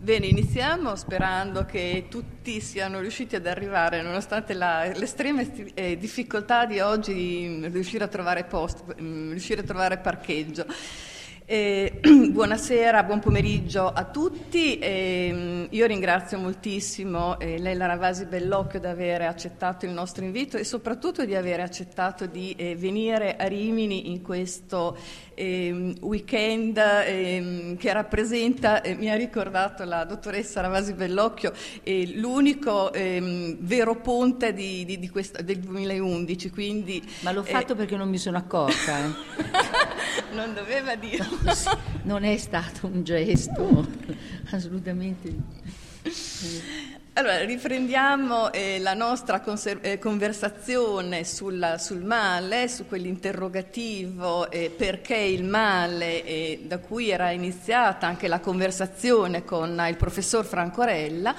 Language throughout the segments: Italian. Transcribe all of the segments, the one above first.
Bene, iniziamo sperando che tutti siano riusciti ad arrivare, nonostante l'estrema difficoltà di oggi di riuscire a trovare posto, riuscire a trovare parcheggio. Buonasera, buon pomeriggio a tutti. Io ringrazio moltissimo Lella Ravasi Bellocchio di aver accettato il nostro invito e soprattutto di aver accettato di venire a Rimini in questo weekend che rappresenta, mi ha ricordato la dottoressa Ravasi Bellocchio, l'unico vero ponte del 2011. Quindi, ma l'ho fatto perché non mi sono accorta. Non doveva dirlo. Non è stato un gesto assolutamente. Allora, riprendiamo la nostra conversazione sul male, su quell'interrogativo perché il male, da cui era iniziata anche la conversazione con il professor Francorella,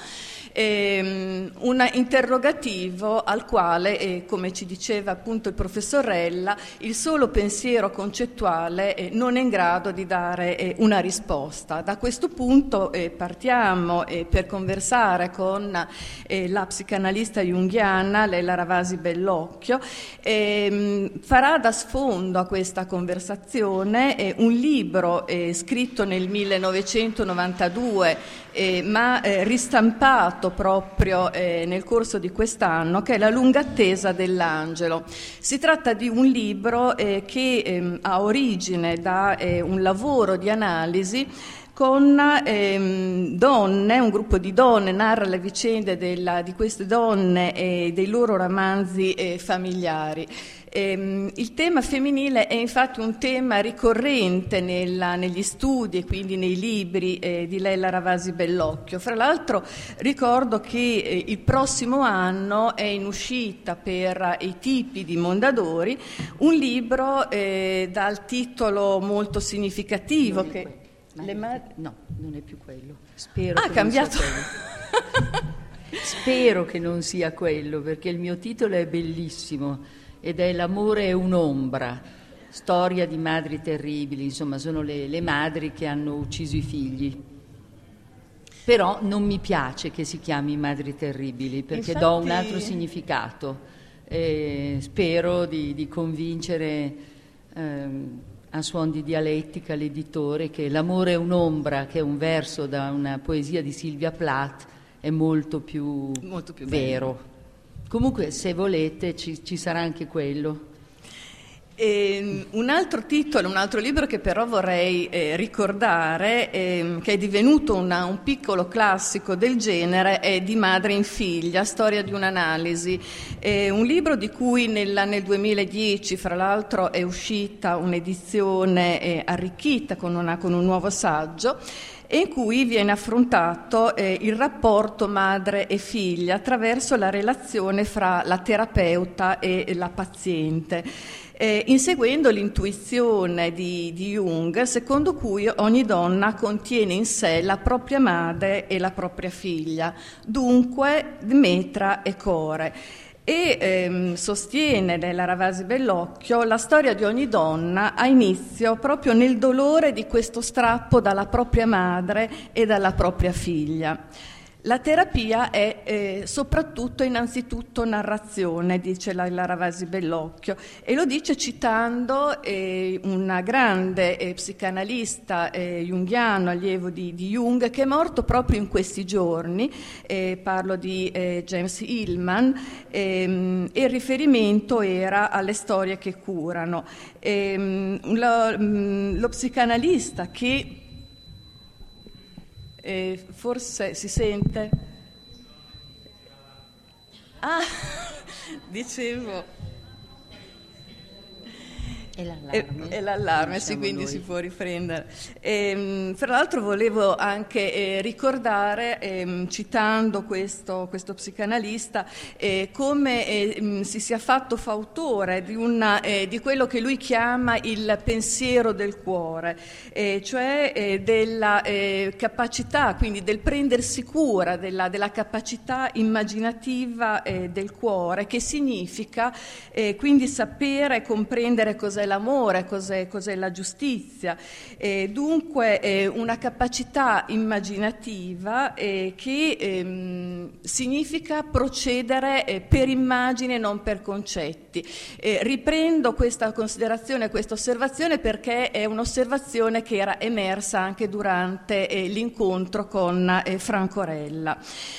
un interrogativo al quale, come ci diceva appunto il professor Rella, il solo pensiero concettuale non è in grado di dare una risposta. Da questo punto partiamo per conversare con la psicanalista junghiana Lella Ravasi Bellocchio. Farà da sfondo a questa conversazione un libro scritto nel 1992 ma ristampato proprio nel corso di quest'anno, che è La lunga attesa dell'angelo. Si tratta di un libro che ha origine da un lavoro di analisi con donne, un gruppo di donne, narra le vicende di queste donne e dei loro romanzi familiari. Il tema femminile è infatti un tema ricorrente negli studi e quindi nei libri di Lella Ravasi Bellocchio. Fra l'altro ricordo che il prossimo anno è in uscita per i tipi di Mondadori un libro dal titolo molto significativo che... No, non è più quello. Spero che cambiato. Non sia quello. Spero che non sia quello, perché il mio titolo è bellissimo ed è L'amore è un'ombra, storia di madri terribili, insomma sono le madri che hanno ucciso i figli. Però non mi piace che si chiami Madri terribili, perché infatti... do un altro significato. Spero di convincere a suon di dialettica l'editore che L'amore è un'ombra, che è un verso da una poesia di Sylvia Plath, è molto più vero. Bello. Comunque, se volete, ci sarà anche quello. Un altro titolo, un altro libro che però vorrei ricordare, che è divenuto un piccolo classico del genere, è Di madre in figlia, storia di un'analisi. Un libro di cui nel 2010, fra l'altro, è uscita un'edizione arricchita con un nuovo saggio, e in cui viene affrontato il rapporto madre e figlia attraverso la relazione fra la terapeuta e la paziente, inseguendo l'intuizione di Jung, secondo cui ogni donna contiene in sé la propria madre e la propria figlia, dunque Metra e Core. E sostiene Lella Ravasi Bellocchio, la storia di ogni donna ha inizio proprio nel dolore di questo strappo dalla propria madre e dalla propria figlia. La terapia è soprattutto innanzitutto narrazione, dice Lella Ravasi Bellocchio, e lo dice citando una grande psicanalista junghiano, allievo di Jung, che è morto proprio in questi giorni, parlo di James Hillman, e il riferimento era alle storie che curano. Lo psicanalista che forse si sente? Dicevo. È l'allarme, sì, quindi si può riprendere. Fra l'altro volevo anche ricordare, citando questo psicanalista, come si sia fatto fautore di quello che lui chiama il pensiero del cuore, cioè della capacità, quindi del prendersi cura della capacità immaginativa del cuore, che significa quindi sapere e comprendere cosa cos'è l'amore, cos'è la giustizia. Dunque una capacità immaginativa che significa procedere per immagine, non per concetti. Riprendo questa considerazione, questa osservazione, perché è un'osservazione che era emersa anche durante l'incontro con Francorella.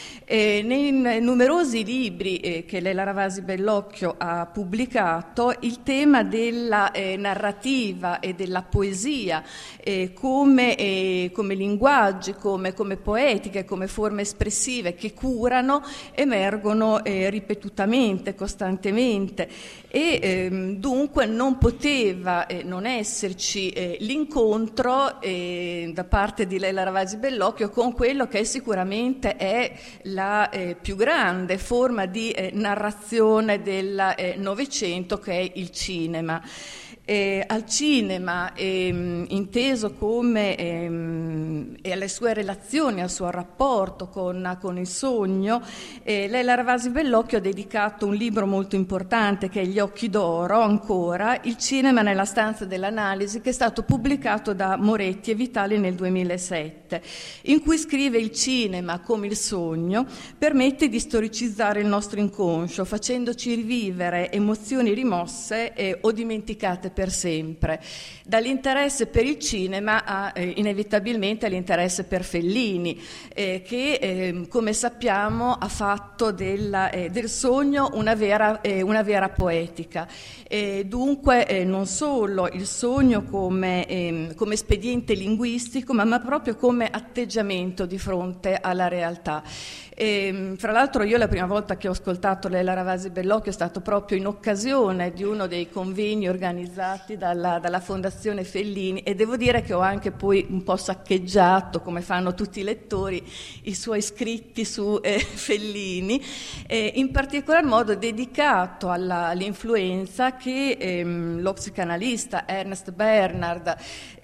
Nei numerosi libri che Lella Ravasi Bellocchio ha pubblicato, il tema della narrativa e della poesia come linguaggi, come poetiche, come forme espressive che curano, emergono ripetutamente, costantemente, e dunque non poteva non esserci l'incontro da parte di Lella Ravasi Bellocchio con quello che sicuramente è la più grande forma di narrazione del Novecento, che è il cinema. Al cinema, inteso come e alle sue relazioni, al suo rapporto con il sogno, Lella Ravasi Bellocchio ha dedicato un libro molto importante che è Gli occhi d'oro, ancora, il cinema nella stanza dell'analisi, che è stato pubblicato da Moretti e Vitali nel 2007, in cui scrive: il cinema, come il sogno, permette di storicizzare il nostro inconscio, facendoci rivivere emozioni rimosse o dimenticate per sempre. Dall'interesse per il cinema inevitabilmente all'interesse per Fellini, che come sappiamo ha fatto del sogno una vera poetica. Dunque non solo il sogno come espediente linguistico, ma proprio come atteggiamento di fronte alla realtà. Fra l'altro io la prima volta che ho ascoltato Lella Ravasi Bellocchio è stato proprio in occasione di uno dei convegni organizzati dalla Fondazione Fellini, e devo dire che ho anche poi un po' saccheggiato, come fanno tutti i lettori, i suoi scritti su Fellini, in particolar modo dedicato all'influenza che lo psicanalista Ernest Bernard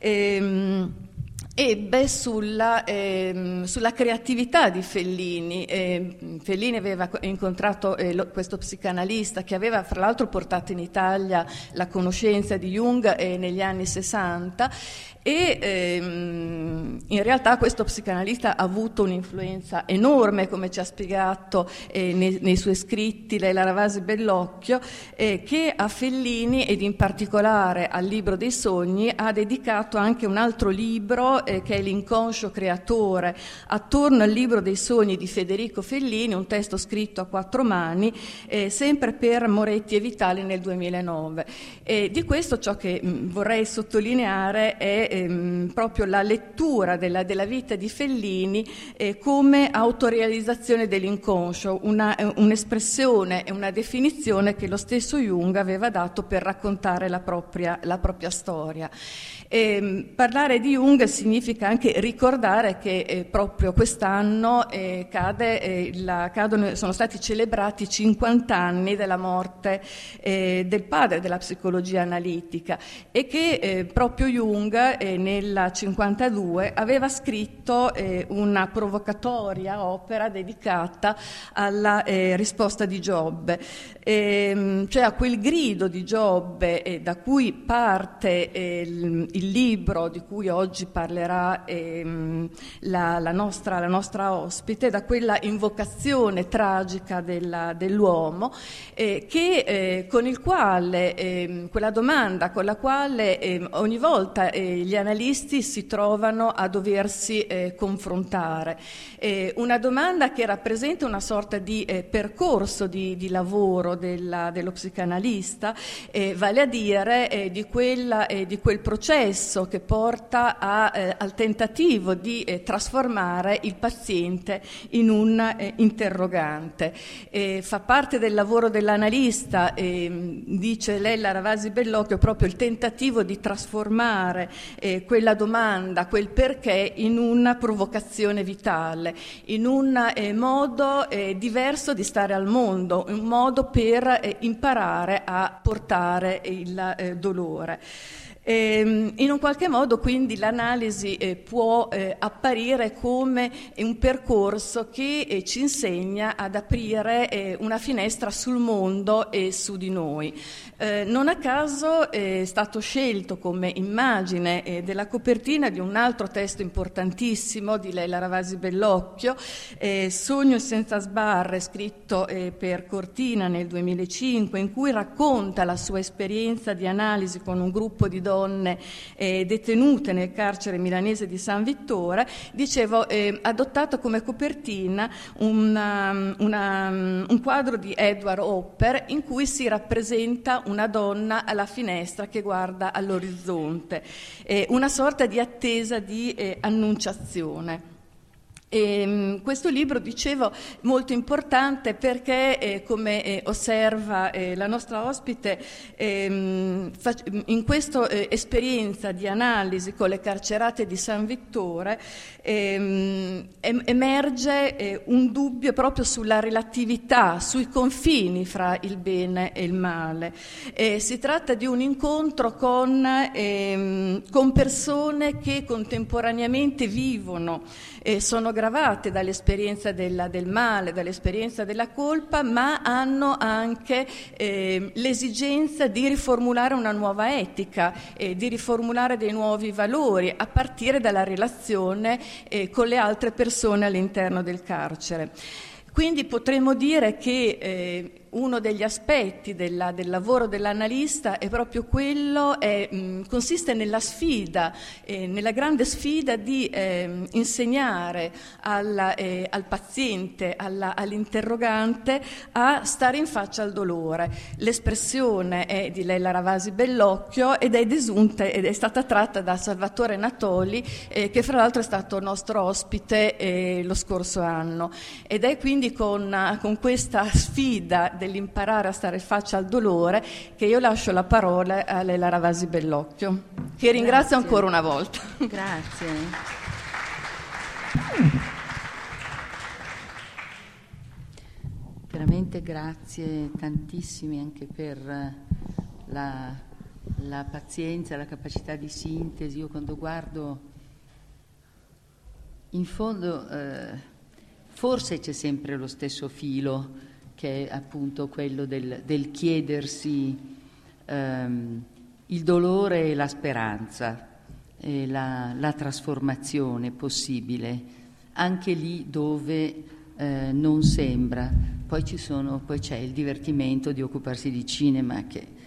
ebbe sulla creatività di Fellini. Fellini aveva incontrato questo psicanalista che aveva fra l'altro portato in Italia la conoscenza di Jung negli anni 60, e in realtà questo psicanalista ha avuto un'influenza enorme, come ci ha spiegato nei suoi scritti Lella Ravasi Bellocchio, che a Fellini ed in particolare al libro dei sogni ha dedicato anche un altro libro che è L'inconscio creatore, attorno al libro dei sogni di Federico Fellini, un testo scritto a 4 mani, sempre per Moretti e Vitali nel 2009. Di questo ciò che vorrei sottolineare è proprio la lettura della vita di Fellini come autorealizzazione dell'inconscio, un'espressione e una definizione che lo stesso Jung aveva dato per raccontare la propria storia. Parlare di Jung significa anche ricordare che proprio quest'anno sono stati celebrati 50 anni della morte del padre della psicologia analitica, e che proprio Jung nel 52 aveva scritto una provocatoria opera dedicata alla risposta di Giobbe, cioè a quel grido di Giobbe da cui parte il libro di cui oggi parlerà la nostra ospite, da quella invocazione tragica dell'uomo, con il quale quella domanda con la quale ogni volta gli analisti si trovano a doversi confrontare, una domanda che rappresenta una sorta di percorso di lavoro dello psicanalista, vale a dire di quel processo che porta al tentativo di trasformare il paziente in un interrogante. Fa parte del lavoro dell'analista, dice Lella Ravasi Bellocchio, proprio il tentativo di trasformare quella domanda, quel perché, in una provocazione vitale, in un modo diverso di stare al mondo, un modo per imparare a portare il dolore. In un qualche modo quindi l'analisi può apparire come un percorso che ci insegna ad aprire una finestra sul mondo e su di noi. Non a caso è stato scelto come immagine della copertina di un altro testo importantissimo di Leila Ravasi Bellocchio, Sogno senza sbarre, scritto per Cortina nel 2005, in cui racconta la sua esperienza di analisi con un gruppo di donne detenute nel carcere milanese di San Vittore. Dicevo, adottato come copertina un quadro di Edward Hopper in cui si rappresenta una donna alla finestra che guarda all'orizzonte, una sorta di attesa di annunciazione. Questo libro, dicevo, molto importante perché, come osserva la nostra ospite, in questa esperienza di analisi con le carcerate di San Vittore emerge un dubbio proprio sulla relatività, sui confini fra il bene e il male. Si tratta di un incontro con persone che contemporaneamente vivono, sono gravate dall'esperienza del male, dall'esperienza della colpa, ma hanno anche l'esigenza di riformulare una nuova etica, di riformulare dei nuovi valori, a partire dalla relazione con le altre persone all'interno del carcere. Quindi potremmo dire che uno degli aspetti del lavoro dell'analista è proprio quello, consiste nella sfida, nella grande sfida di insegnare al paziente, all'interrogante, a stare in faccia al dolore. L'espressione è di Leila Ravasi Bellocchio ed è desunta ed è stata tratta da Salvatore Natoli, che fra l'altro è stato nostro ospite lo scorso anno. Ed è quindi con questa sfida dell'imparare a stare faccia al dolore che io lascio la parola a Leila Ravasi Bellocchio, che ringrazio ancora una volta. Grazie. Veramente grazie tantissime anche per la pazienza, la capacità di sintesi. Io quando guardo, in fondo, forse c'è sempre lo stesso filo, che è appunto quello del chiedersi il dolore e la speranza, e la trasformazione possibile, anche lì dove non sembra. Poi c'è il divertimento di occuparsi di cinema,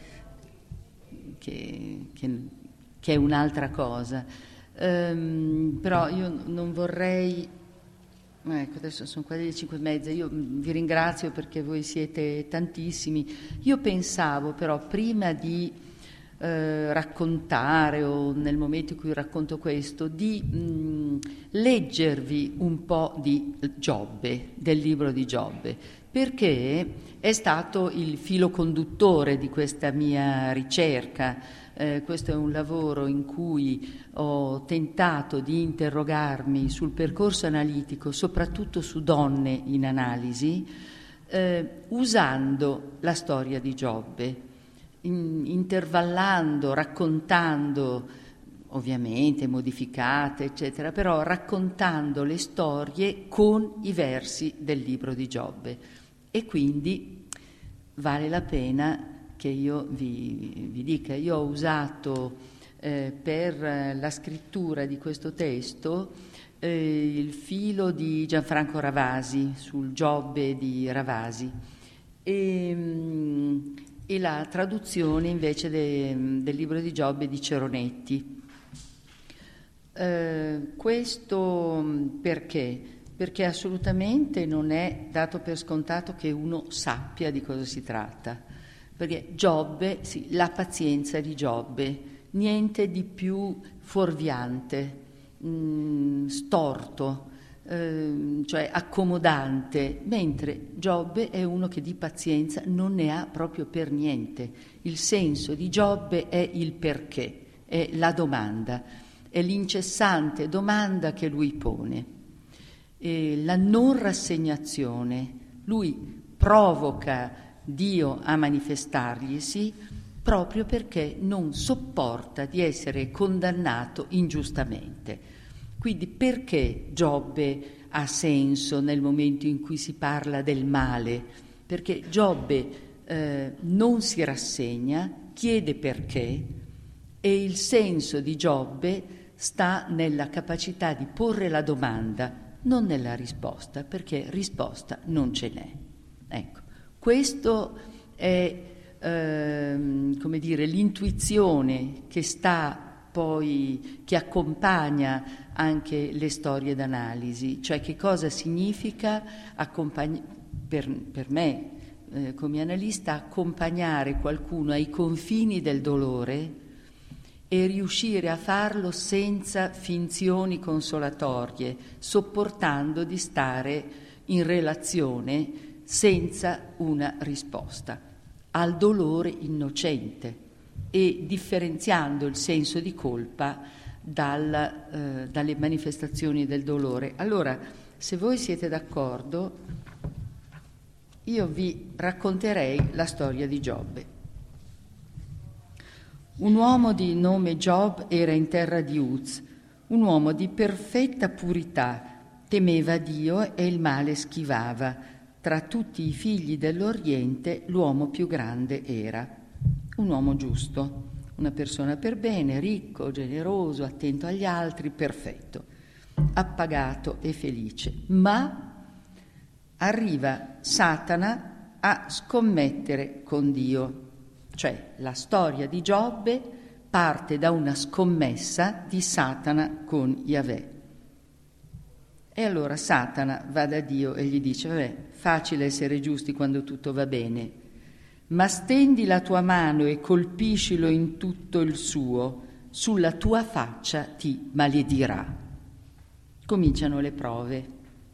che è un'altra cosa. Però io non vorrei... Ecco, adesso sono quasi le 5:30, io vi ringrazio perché voi siete tantissimi. Io pensavo però, prima di raccontare, o nel momento in cui racconto questo, di leggervi un po' di Giobbe, del libro di Giobbe, perché è stato il filo conduttore di questa mia ricerca. Questo è un lavoro in cui ho tentato di interrogarmi sul percorso analitico, soprattutto su donne in analisi, usando la storia di Giobbe, intervallando, raccontando, ovviamente modificate, eccetera, però raccontando le storie con i versi del libro di Giobbe. E quindi vale la pena che io vi dica. Io ho usato per la scrittura di questo testo il filo di Gianfranco Ravasi, sul Giobbe di Ravasi, e la traduzione invece del libro di Giobbe di Ceronetti. Questo perché? Perché assolutamente non è dato per scontato che uno sappia di cosa si tratta. Perché Giobbe, sì, la pazienza di Giobbe, niente di più fuorviante, storto, cioè accomodante, mentre Giobbe è uno che di pazienza non ne ha proprio per niente. Il senso di Giobbe è il perché, è la domanda, è l'incessante domanda che lui pone, la non rassegnazione. Lui provoca Dio a manifestarglisi proprio perché non sopporta di essere condannato ingiustamente. Quindi perché Giobbe ha senso nel momento in cui si parla del male? Perché Giobbe non si rassegna, chiede perché, e il senso di Giobbe sta nella capacità di porre la domanda, non nella risposta, perché risposta non ce n'è. Ecco, questo è come dire, l'intuizione che che accompagna anche le storie d'analisi, cioè che cosa significa per me come analista accompagnare qualcuno ai confini del dolore e riuscire a farlo senza finzioni consolatorie, sopportando di stare in relazione senza una risposta al dolore innocente e differenziando il senso di colpa dalle manifestazioni del dolore. Allora, se voi siete d'accordo, io vi racconterei la storia di Giobbe. Un uomo di nome Giobbe era in terra di Uz, un uomo di perfetta purità, temeva Dio e il male schivava. Tra tutti i figli dell'Oriente l'uomo più grande era. Un uomo giusto, una persona per bene, ricco, generoso, attento agli altri, perfetto, appagato e felice. Ma arriva Satana a scommettere con Dio. Cioè la storia di Giobbe parte da una scommessa di Satana con Yahweh. E allora Satana va da Dio e gli dice: vabbè, facile essere giusti quando tutto va bene, ma stendi la tua mano e colpiscilo in tutto il suo, sulla tua faccia ti maledirà. Cominciano le prove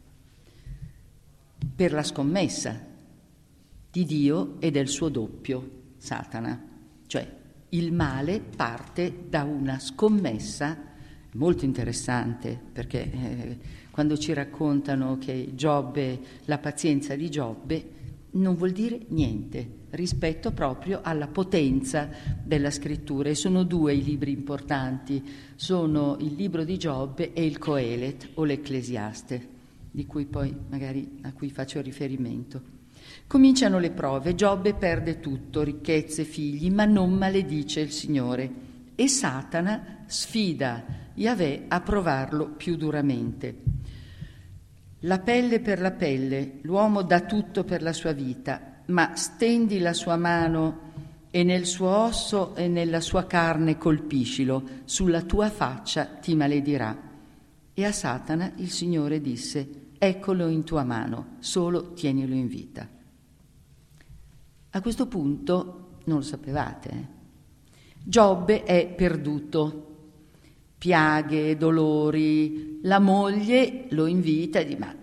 per la scommessa di Dio e del suo doppio, Satana. Cioè il male parte da una scommessa molto interessante, perché quando ci raccontano che Giobbe, la pazienza di Giobbe, non vuol dire niente rispetto proprio alla potenza della scrittura. E sono due i libri importanti, sono il libro di Giobbe e il Coelet o l'Ecclesiaste, di cui poi magari a cui faccio riferimento. Cominciano le prove, Giobbe perde tutto, ricchezze, figli, ma non maledice il Signore, e Satana sfida Yahweh a provarlo più duramente. La pelle per la pelle, l'uomo dà tutto per la sua vita, ma stendi la sua mano e nel suo osso e nella sua carne colpiscilo, sulla tua faccia ti maledirà. E a Satana il Signore disse: eccolo in tua mano, solo tienilo in vita. A questo punto, non lo sapevate, Giobbe è perduto. Piaghe, dolori, la moglie lo invita e dice: ma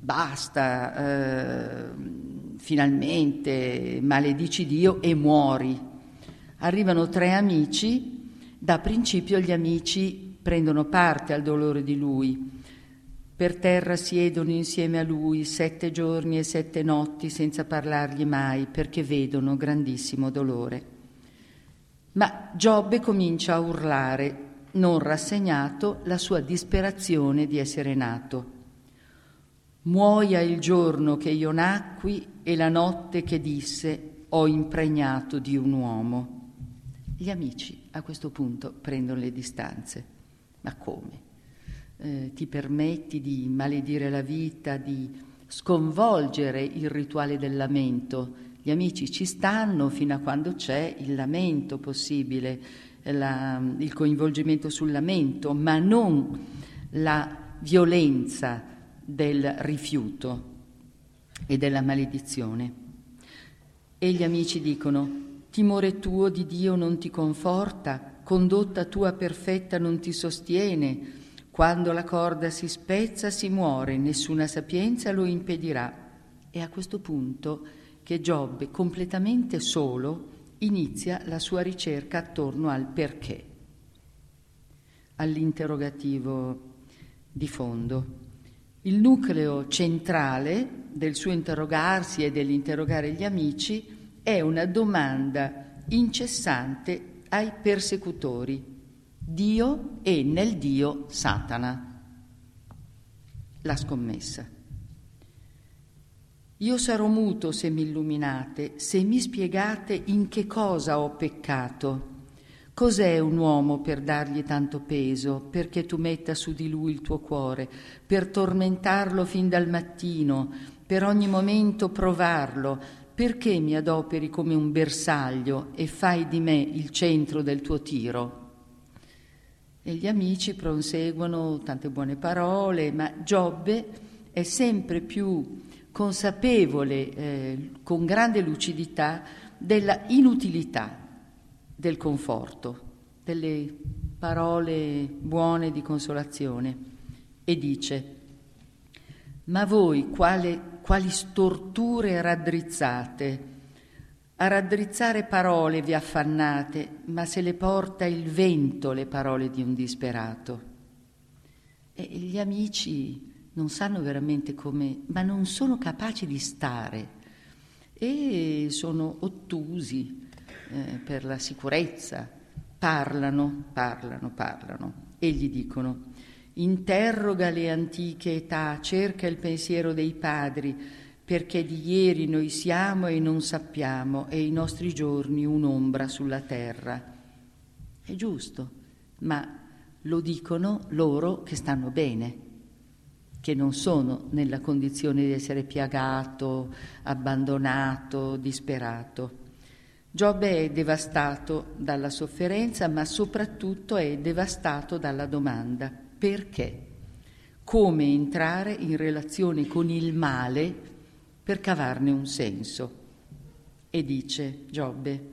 basta, finalmente maledici Dio e muori. Arrivano 3 amici, da principio gli amici prendono parte al dolore di lui, per terra siedono insieme a lui 7 giorni e 7 notti senza parlargli mai, perché vedono grandissimo dolore. Ma Giobbe comincia a urlare, non rassegnato, la sua disperazione di essere nato. Muoia il giorno che io nacqui e la notte che disse: ho impregnato di un uomo. Gli amici a questo punto prendono le distanze. Ma come? Ti permetti di maledire la vita, di sconvolgere il rituale del lamento? Gli amici ci stanno fino a quando c'è il lamento possibile, il coinvolgimento sul lamento, ma non la violenza del rifiuto e della maledizione. E gli amici dicono: timore tuo di Dio non ti conforta, condotta tua perfetta non ti sostiene, quando la corda si spezza si muore, nessuna sapienza lo impedirà. E a questo punto che Giobbe, completamente solo, inizia la sua ricerca attorno al perché, all'interrogativo di fondo. Il nucleo centrale del suo interrogarsi e dell'interrogare gli amici è una domanda incessante ai persecutori, Dio e nel Dio Satana. La scommessa. Io sarò muto se mi illuminate, se mi spiegate in che cosa ho peccato. Cos'è un uomo per dargli tanto peso, perché tu metta su di lui il tuo cuore, per tormentarlo fin dal mattino, per ogni momento provarlo, perché mi adoperi come un bersaglio e fai di me il centro del tuo tiro? E gli amici proseguono tante buone parole, ma Giobbe è sempre più consapevole, con grande lucidità, della inutilità del conforto, delle parole buone di consolazione, e dice: ma voi quali storture raddrizzate, a raddrizzare parole vi affannate, ma se le porta il vento le parole di un disperato. E gli amici non sanno veramente come, ma non sono capaci di stare e sono ottusi per la sicurezza, parlano e gli dicono: interroga le antiche età, cerca il pensiero dei padri, perché di ieri noi siamo e non sappiamo, e i nostri giorni un'ombra sulla terra. È giusto, ma lo dicono loro che stanno bene, che non sono nella condizione di essere piagato, abbandonato, disperato. Giobbe è devastato dalla sofferenza, ma soprattutto è devastato dalla domanda: perché? Come entrare in relazione con il male per cavarne un senso? E dice Giobbe: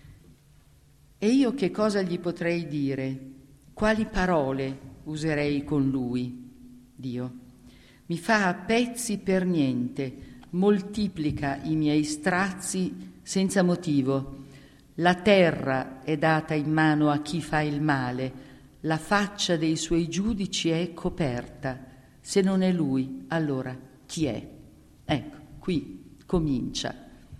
e io che cosa gli potrei dire? Quali parole userei con lui? Dio mi fa a pezzi per niente, moltiplica i miei strazi senza motivo. La terra è data in mano a chi fa il male, la faccia dei suoi giudici è coperta. Se non è lui, allora chi è? Ecco, qui comincia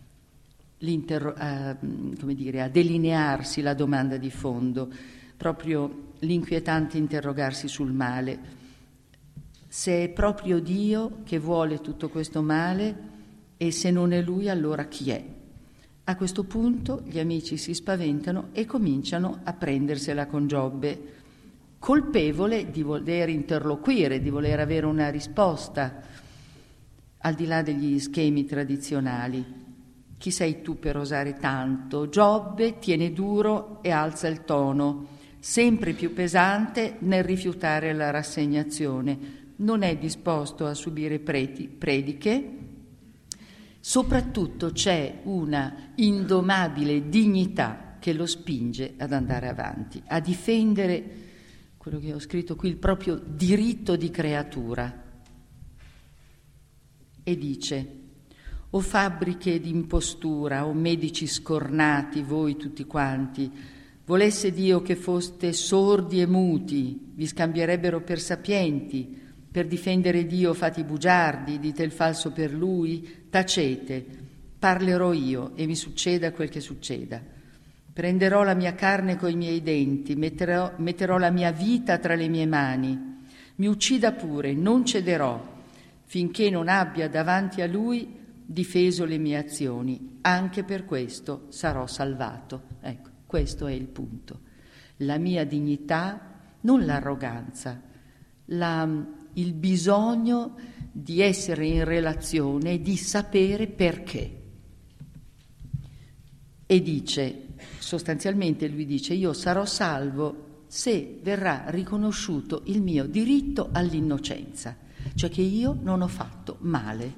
a delinearsi la domanda di fondo, proprio l'inquietante interrogarsi sul male. Se è proprio Dio che vuole tutto questo male, e se non è Lui, allora chi è? A questo punto gli amici si spaventano e cominciano a prendersela con Giobbe, colpevole di voler interloquire, di voler avere una risposta, al di là degli schemi tradizionali. Chi sei tu per osare tanto? Giobbe tiene duro e alza il tono, sempre più pesante nel rifiutare la rassegnazione. Non è disposto a subire prediche. Soprattutto c'è una indomabile dignità che lo spinge ad andare avanti, a difendere quello che ho scritto qui, il proprio diritto di creatura. E dice: o fabbriche d'impostura, o medici scornati, voi tutti quanti, volesse Dio che foste sordi e muti, vi scambierebbero per sapienti. Per difendere Dio fate bugiardi, dite il falso per Lui, tacete, parlerò io e mi succeda quel che succeda. Prenderò la mia carne coi miei denti, metterò la mia vita tra le mie mani. Mi uccida pure, non cederò, finché non abbia davanti a Lui difeso le mie azioni. Anche per questo sarò salvato. Ecco, questo è il punto. La mia dignità, non l'arroganza, il bisogno di essere in relazione e di sapere perché. E dice, sostanzialmente lui dice: io sarò salvo se verrà riconosciuto il mio diritto all'innocenza, cioè che io non ho fatto male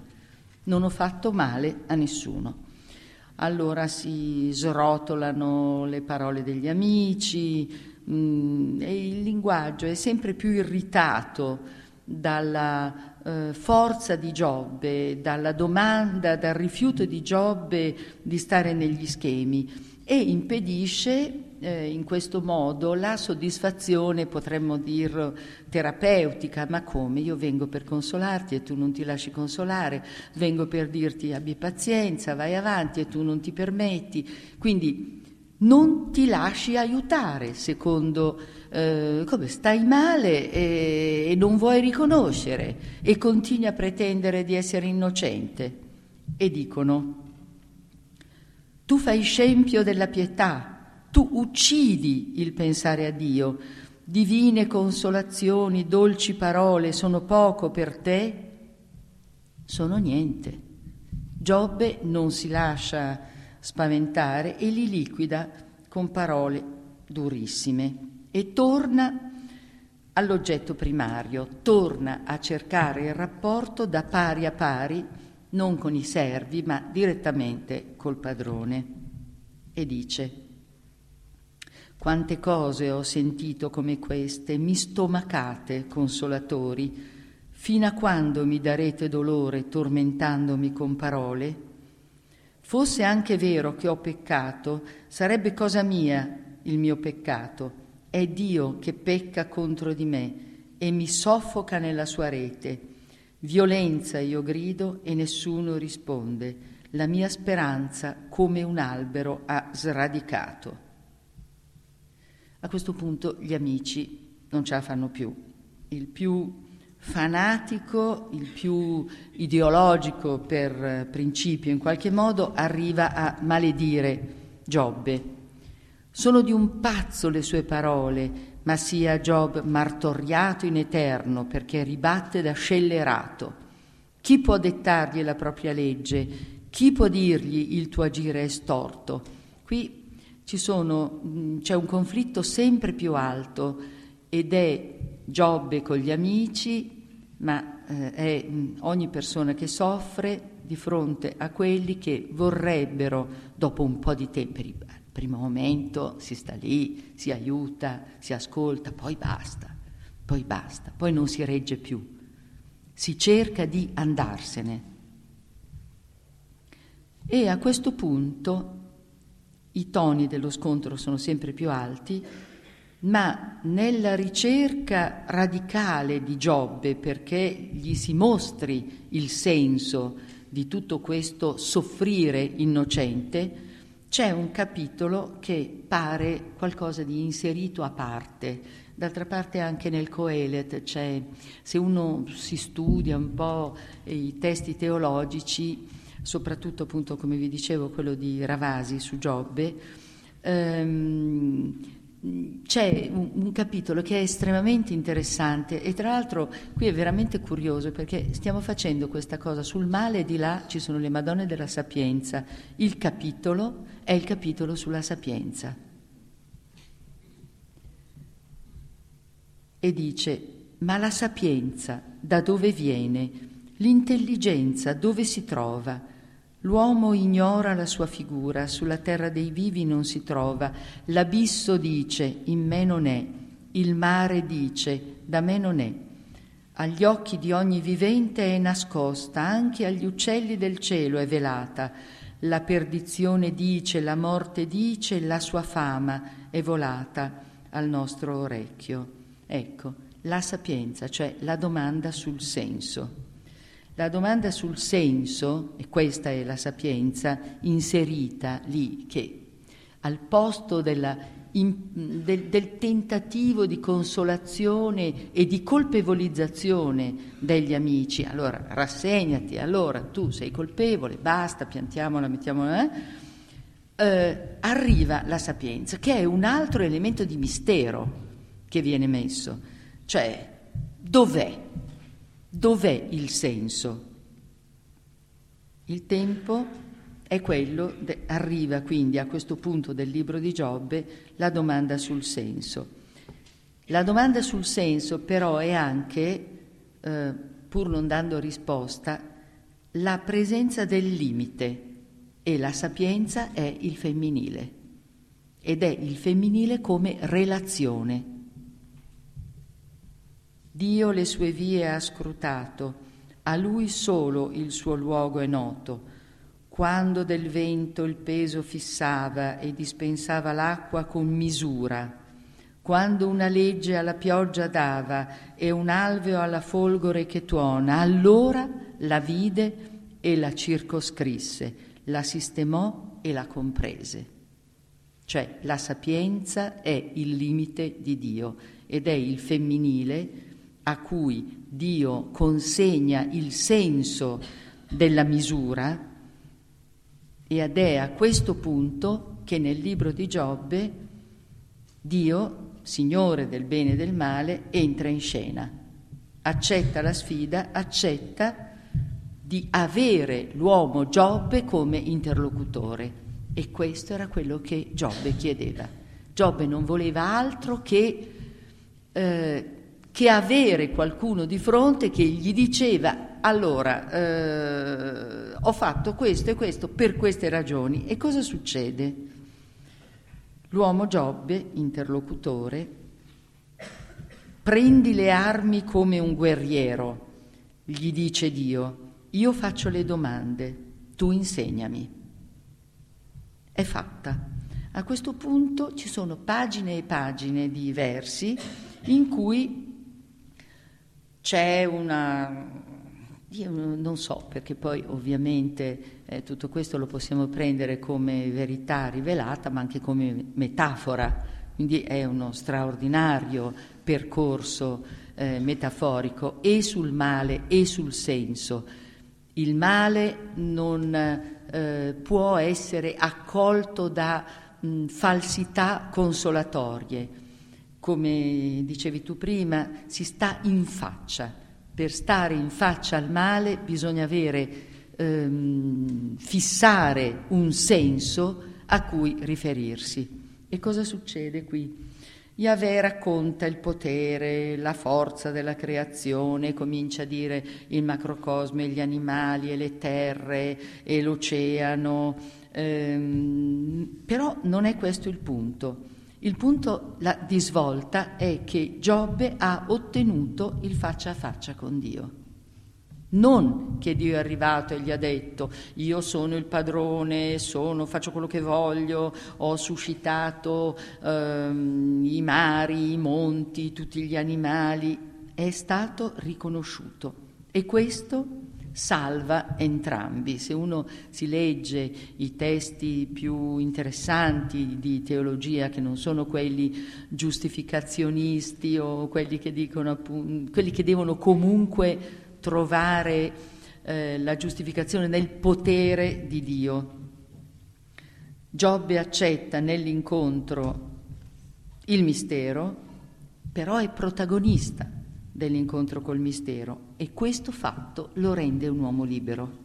a nessuno. Allora si srotolano le parole degli amici, e il linguaggio è sempre più irritato dalla forza di Giobbe, dalla domanda, dal rifiuto di Giobbe di stare negli schemi, e impedisce in questo modo la soddisfazione, potremmo dir terapeutica. Ma come? Io vengo per consolarti e tu non ti lasci consolare, vengo per dirti abbi pazienza, vai avanti e tu non ti permetti. Quindi non ti lasci aiutare, secondo come stai male e non vuoi riconoscere e continui a pretendere di essere innocente. E dicono: tu fai scempio della pietà, tu uccidi il pensare a Dio, divine consolazioni, dolci parole sono poco per te? Sono niente. Giobbe non si lascia spaventare e li liquida con parole durissime e torna all'oggetto primario, torna a cercare il rapporto da pari a pari, non con i servi, ma direttamente col padrone. E dice: quante cose ho sentito come queste, mi stomacate, consolatori, fino a quando mi darete dolore tormentandomi con parole? Fosse anche vero che ho peccato, sarebbe cosa mia il mio peccato. È Dio che pecca contro di me e mi soffoca nella sua rete. Violenza io grido e nessuno risponde. La mia speranza come un albero ha sradicato. A questo punto gli amici non ce la fanno più. Il più fanatico, il più ideologico per principio in qualche modo, arriva a maledire Giobbe. Sono di un pazzo le sue parole, ma sia Giobbe martoriato in eterno perché ribatte da scellerato. Chi può dettargli la propria legge? Chi può dirgli il tuo agire è storto? Qui c'è un conflitto sempre più alto ed è Giobbe con gli amici, ma è ogni persona che soffre di fronte a quelli che vorrebbero, dopo un po' di tempo, primo momento si sta lì, si aiuta, si ascolta, poi basta, poi non si regge più, si cerca di andarsene. E a questo punto i toni dello scontro sono sempre più alti, ma nella ricerca radicale di Giobbe, perché gli si mostri il senso di tutto questo soffrire innocente, c'è un capitolo che pare qualcosa di inserito a parte. D'altra parte anche nel Coelet c'è, se uno si studia un po' i testi teologici, soprattutto appunto come vi dicevo quello di Ravasi su Giobbe, c'è un capitolo che è estremamente interessante e tra l'altro qui è veramente curioso perché stiamo facendo questa cosa sul male e di là ci sono le Madonne della Sapienza. Il capitolo è il capitolo sulla sapienza e dice: ma la sapienza da dove viene? L'intelligenza dove si trova? L'uomo ignora la sua figura, sulla terra dei vivi non si trova. L'abisso dice, in me non è. Il mare dice, da me non è. Agli occhi di ogni vivente è nascosta, anche agli uccelli del cielo è velata. La perdizione dice, la morte dice, la sua fama è volata al nostro orecchio. Ecco, la sapienza, cioè la domanda sul senso. La domanda sul senso, e questa è la sapienza, inserita lì, che al posto del tentativo di consolazione e di colpevolizzazione degli amici, allora rassegnati, allora tu sei colpevole, basta, piantiamola, mettiamola, arriva la sapienza, che è un altro elemento di mistero che viene messo, cioè dov'è? Dov'è il senso? Il tempo è quello, arriva quindi a questo punto del libro di Giobbe la domanda sul senso. La domanda sul senso però è anche, pur non dando risposta, la presenza del limite e la sapienza è il femminile ed è il femminile come relazione. Dio le sue vie ha scrutato, a lui solo il suo luogo è noto. Quando del vento il peso fissava e dispensava l'acqua con misura, quando una legge alla pioggia dava e un alveo alla folgore che tuona, allora la vide e la circoscrisse, la sistemò e la comprese. Cioè la sapienza è il limite di Dio ed è il femminile a cui Dio consegna il senso della misura, ed è a questo punto che nel libro di Giobbe Dio, Signore del bene e del male, entra in scena, accetta la sfida, accetta di avere l'uomo Giobbe come interlocutore, e questo era quello che Giobbe chiedeva. Giobbe non voleva altro che avere qualcuno di fronte che gli diceva: allora, ho fatto questo e questo per queste ragioni. E cosa succede? L'uomo Giobbe, interlocutore, prendi le armi come un guerriero, gli dice Dio, io faccio le domande, tu insegnami. È fatta. A questo punto ci sono pagine e pagine di versi in cui c'è io non so, perché poi ovviamente tutto questo lo possiamo prendere come verità rivelata, ma anche come metafora, quindi è uno straordinario percorso metaforico e sul male e sul senso. Il male non può essere accolto da falsità consolatorie. Come dicevi tu prima, si sta in faccia. Per stare in faccia al male bisogna fissare un senso a cui riferirsi. E cosa succede qui? Yahweh racconta il potere, la forza della creazione, comincia a dire il macrocosmo e gli animali e le terre e l'oceano, però non è questo il punto. Il punto di svolta è che Giobbe ha ottenuto il faccia a faccia con Dio. Non che Dio è arrivato e gli ha detto io sono il padrone, faccio quello che voglio, ho suscitato i mari, i monti, tutti gli animali. È stato riconosciuto e questo salva entrambi. Se uno si legge i testi più interessanti di teologia, che non sono quelli giustificazionisti o quelli che dicono quelli che devono comunque trovare la giustificazione nel potere di Dio. Giobbe accetta nell'incontro il mistero, però è protagonista dell'incontro col mistero e questo fatto lo rende un uomo libero.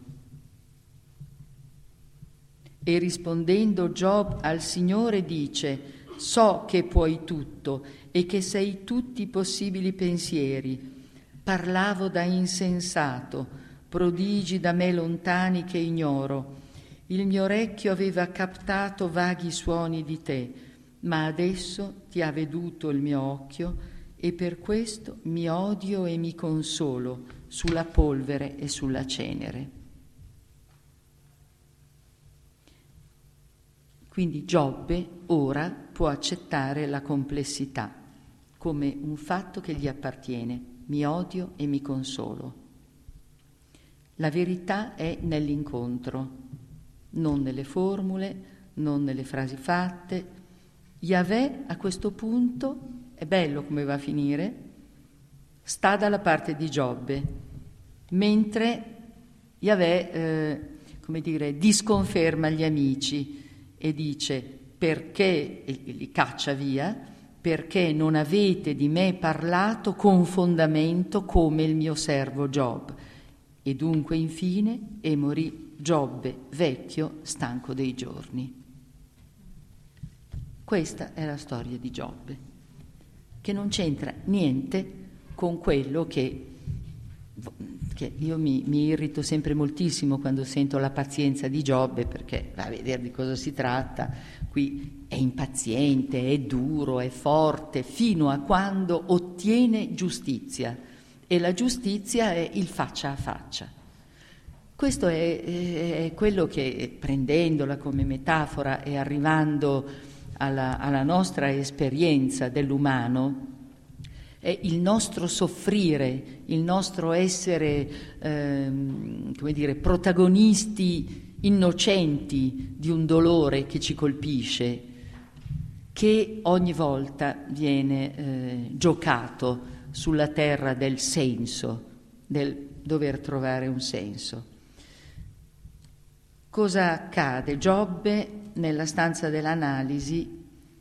E rispondendo Giobbe al Signore dice: so che puoi tutto e che sei tutti i possibili pensieri. Parlavo da insensato, prodigi da me lontani che ignoro. Il mio orecchio aveva captato vaghi suoni di te, ma adesso ti ha veduto il mio occhio e per questo mi odio e mi consolo sulla polvere e sulla cenere. Quindi Giobbe ora può accettare la complessità come un fatto che gli appartiene. Mi odio e mi consolo. La verità è nell'incontro, non nelle formule, non nelle frasi fatte. Yahweh a questo punto, è bello come va a finire, sta dalla parte di Giobbe, mentre Yahweh, disconferma gli amici e dice perché, e li caccia via, perché non avete di me parlato con fondamento come il mio servo Giobbe. E dunque infine e morì Giobbe vecchio, stanco dei giorni. Questa è la storia di Giobbe, che non c'entra niente con quello che io mi irrito sempre moltissimo quando sento la pazienza di Giobbe, perché va a vedere di cosa si tratta. Qui è impaziente, è duro, è forte, fino a quando ottiene giustizia, e la giustizia è il faccia a faccia. Questo è quello che, prendendola come metafora e arrivando alla nostra esperienza dell'umano, è il nostro soffrire, il nostro essere, protagonisti innocenti di un dolore che ci colpisce, che ogni volta viene giocato sulla terra del senso, del dover trovare un senso. Cosa accade? Giobbe, nella stanza dell'analisi,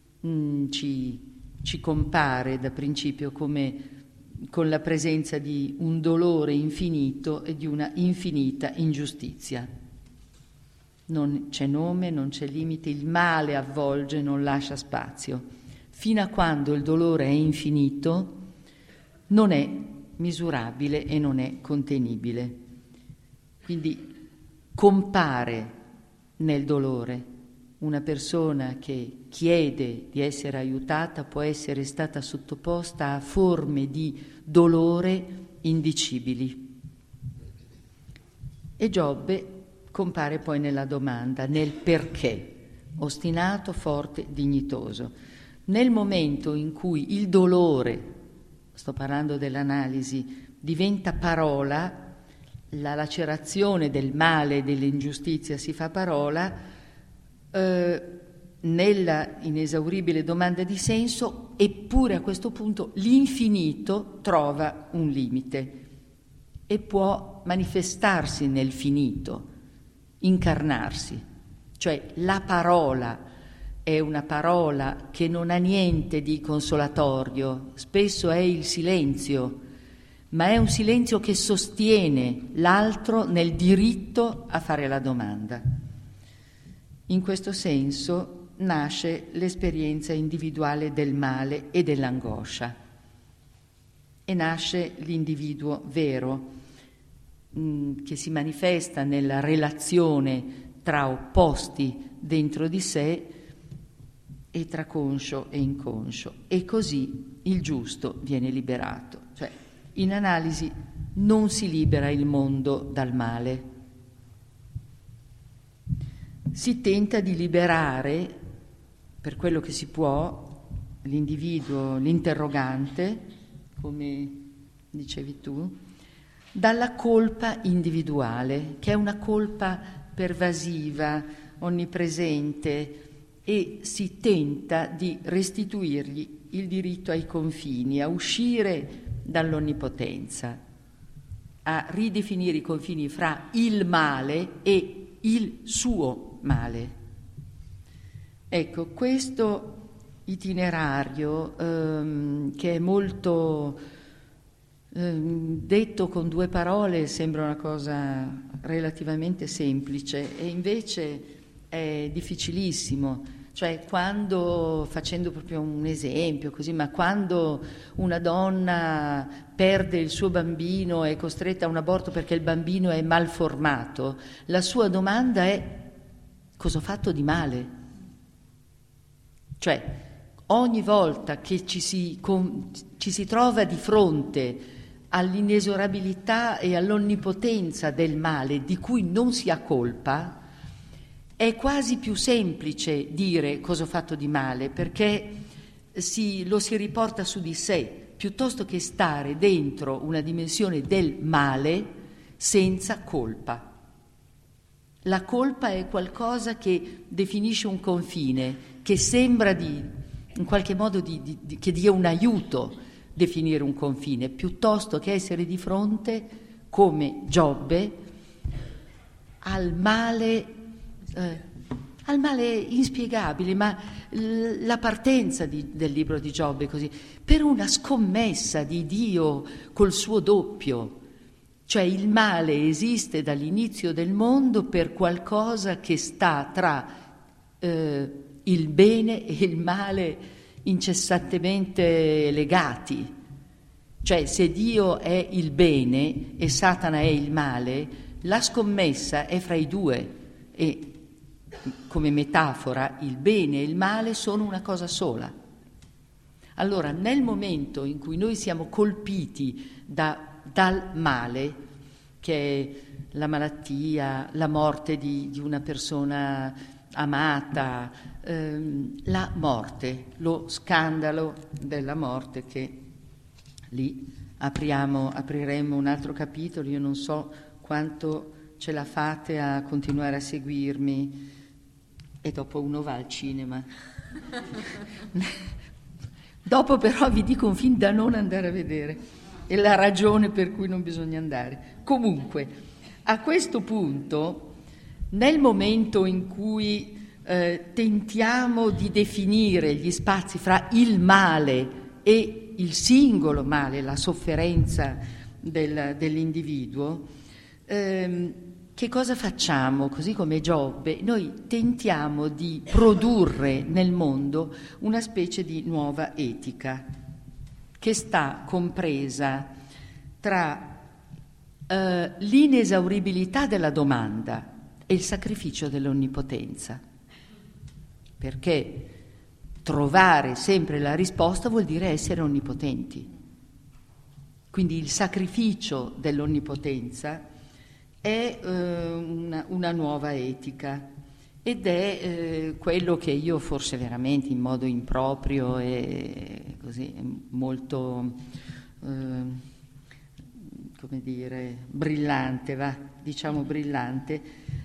ci compare da principio come con la presenza di un dolore infinito e di una infinita ingiustizia. Non c'è nome, non c'è limite, il male avvolge, non lascia spazio. Fino a quando il dolore è infinito, non è misurabile e non è contenibile. Quindi compare nel dolore. Una persona che chiede di essere aiutata può essere stata sottoposta a forme di dolore indicibili. E Giobbe compare poi nella domanda, nel perché, ostinato, forte, dignitoso. Nel momento in cui il dolore, sto parlando dell'analisi, diventa parola, la lacerazione del male e dell'ingiustizia si fa parola, nella inesauribile domanda di senso, eppure a questo punto l'infinito trova un limite e può manifestarsi nel finito, incarnarsi. Cioè la parola è una parola che non ha niente di consolatorio, spesso è il silenzio, ma è un silenzio che sostiene l'altro nel diritto a fare la domanda. In questo senso nasce l'esperienza individuale del male e dell'angoscia e nasce l'individuo vero che si manifesta nella relazione tra opposti dentro di sé e tra conscio e inconscio, e così il giusto viene liberato. Cioè, in analisi non si libera il mondo dal male. Si tenta di liberare, per quello che si può, l'individuo, l'interrogante, come dicevi tu, dalla colpa individuale, che è una colpa pervasiva, onnipresente, e si tenta di restituirgli il diritto ai confini, a uscire dall'onnipotenza, a ridefinire i confini fra il male e il suo male. Ecco, questo itinerario che è molto detto con due parole sembra una cosa relativamente semplice e invece è difficilissimo. Cioè, quando, facendo proprio un esempio così, ma quando una donna perde il suo bambino e è costretta a un aborto perché il bambino è malformato, la sua domanda è: cosa ho fatto di male? Cioè, ogni volta che ci si trova di fronte all'inesorabilità e all'onnipotenza del male di cui non si ha colpa, è quasi più semplice dire cosa ho fatto di male, perché lo si riporta su di sé, piuttosto che stare dentro una dimensione del male senza colpa. La colpa è qualcosa che definisce un confine, che sembra in qualche modo che dia un aiuto definire un confine, piuttosto che essere di fronte, come Giobbe, al male inspiegabile. Ma la partenza del libro di Giobbe è così, per una scommessa di Dio col suo doppio. Cioè il male esiste dall'inizio del mondo per qualcosa che sta tra il bene e il male incessantemente legati. Cioè, se Dio è il bene e Satana è il male, la scommessa è fra i due e, come metafora, il bene e il male sono una cosa sola. Allora, nel momento in cui noi siamo colpiti dal male, che è la malattia, la morte di una persona amata, la morte, lo scandalo della morte, che lì apriremo un altro capitolo. Io non so quanto ce la fate a continuare a seguirmi, e dopo uno va al cinema. Dopo però vi dico un film da non andare a vedere e la ragione per cui non bisogna andare. Comunque, a questo punto, nel momento in cui tentiamo di definire gli spazi fra il male e il singolo male, la sofferenza dell'individuo, che cosa facciamo? Così come Giobbe, noi tentiamo di produrre nel mondo una specie di nuova etica che sta compresa tra l'inesauribilità della domanda e il sacrificio dell'onnipotenza, perché trovare sempre la risposta vuol dire essere onnipotenti. Quindi il sacrificio dell'onnipotenza è una nuova etica ed è quello che io forse veramente in modo improprio e così molto come dire brillante, diciamo brillante,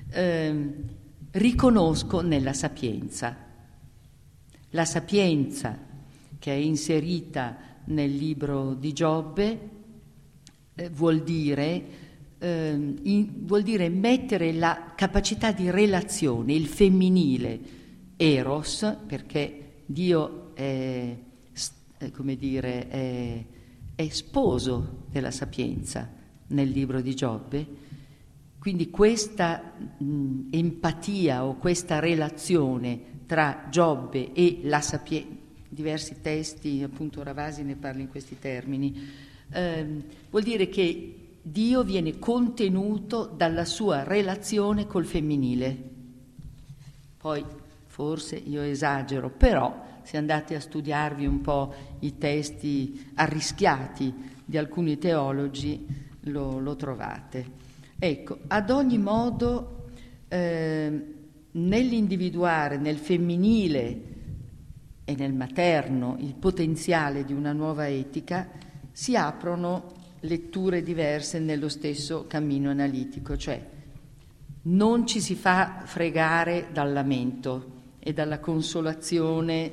riconosco nella sapienza. La sapienza che è inserita nel libro di Giobbe vuol dire mettere la capacità di relazione, il femminile, eros, perché Dio è sposo della sapienza nel libro di Giobbe, quindi questa empatia o questa relazione tra Giobbe e la sapienza, diversi testi, appunto Ravasi ne parla in questi termini, vuol dire che Dio viene contenuto dalla sua relazione col femminile. Poi forse io esagero, però se andate a studiarvi un po' i testi arrischiati di alcuni teologi lo trovate. Ecco, ad ogni modo nell'individuare nel femminile e nel materno il potenziale di una nuova etica si aprono letture diverse nello stesso cammino analitico, cioè non ci si fa fregare dal lamento e dalla consolazione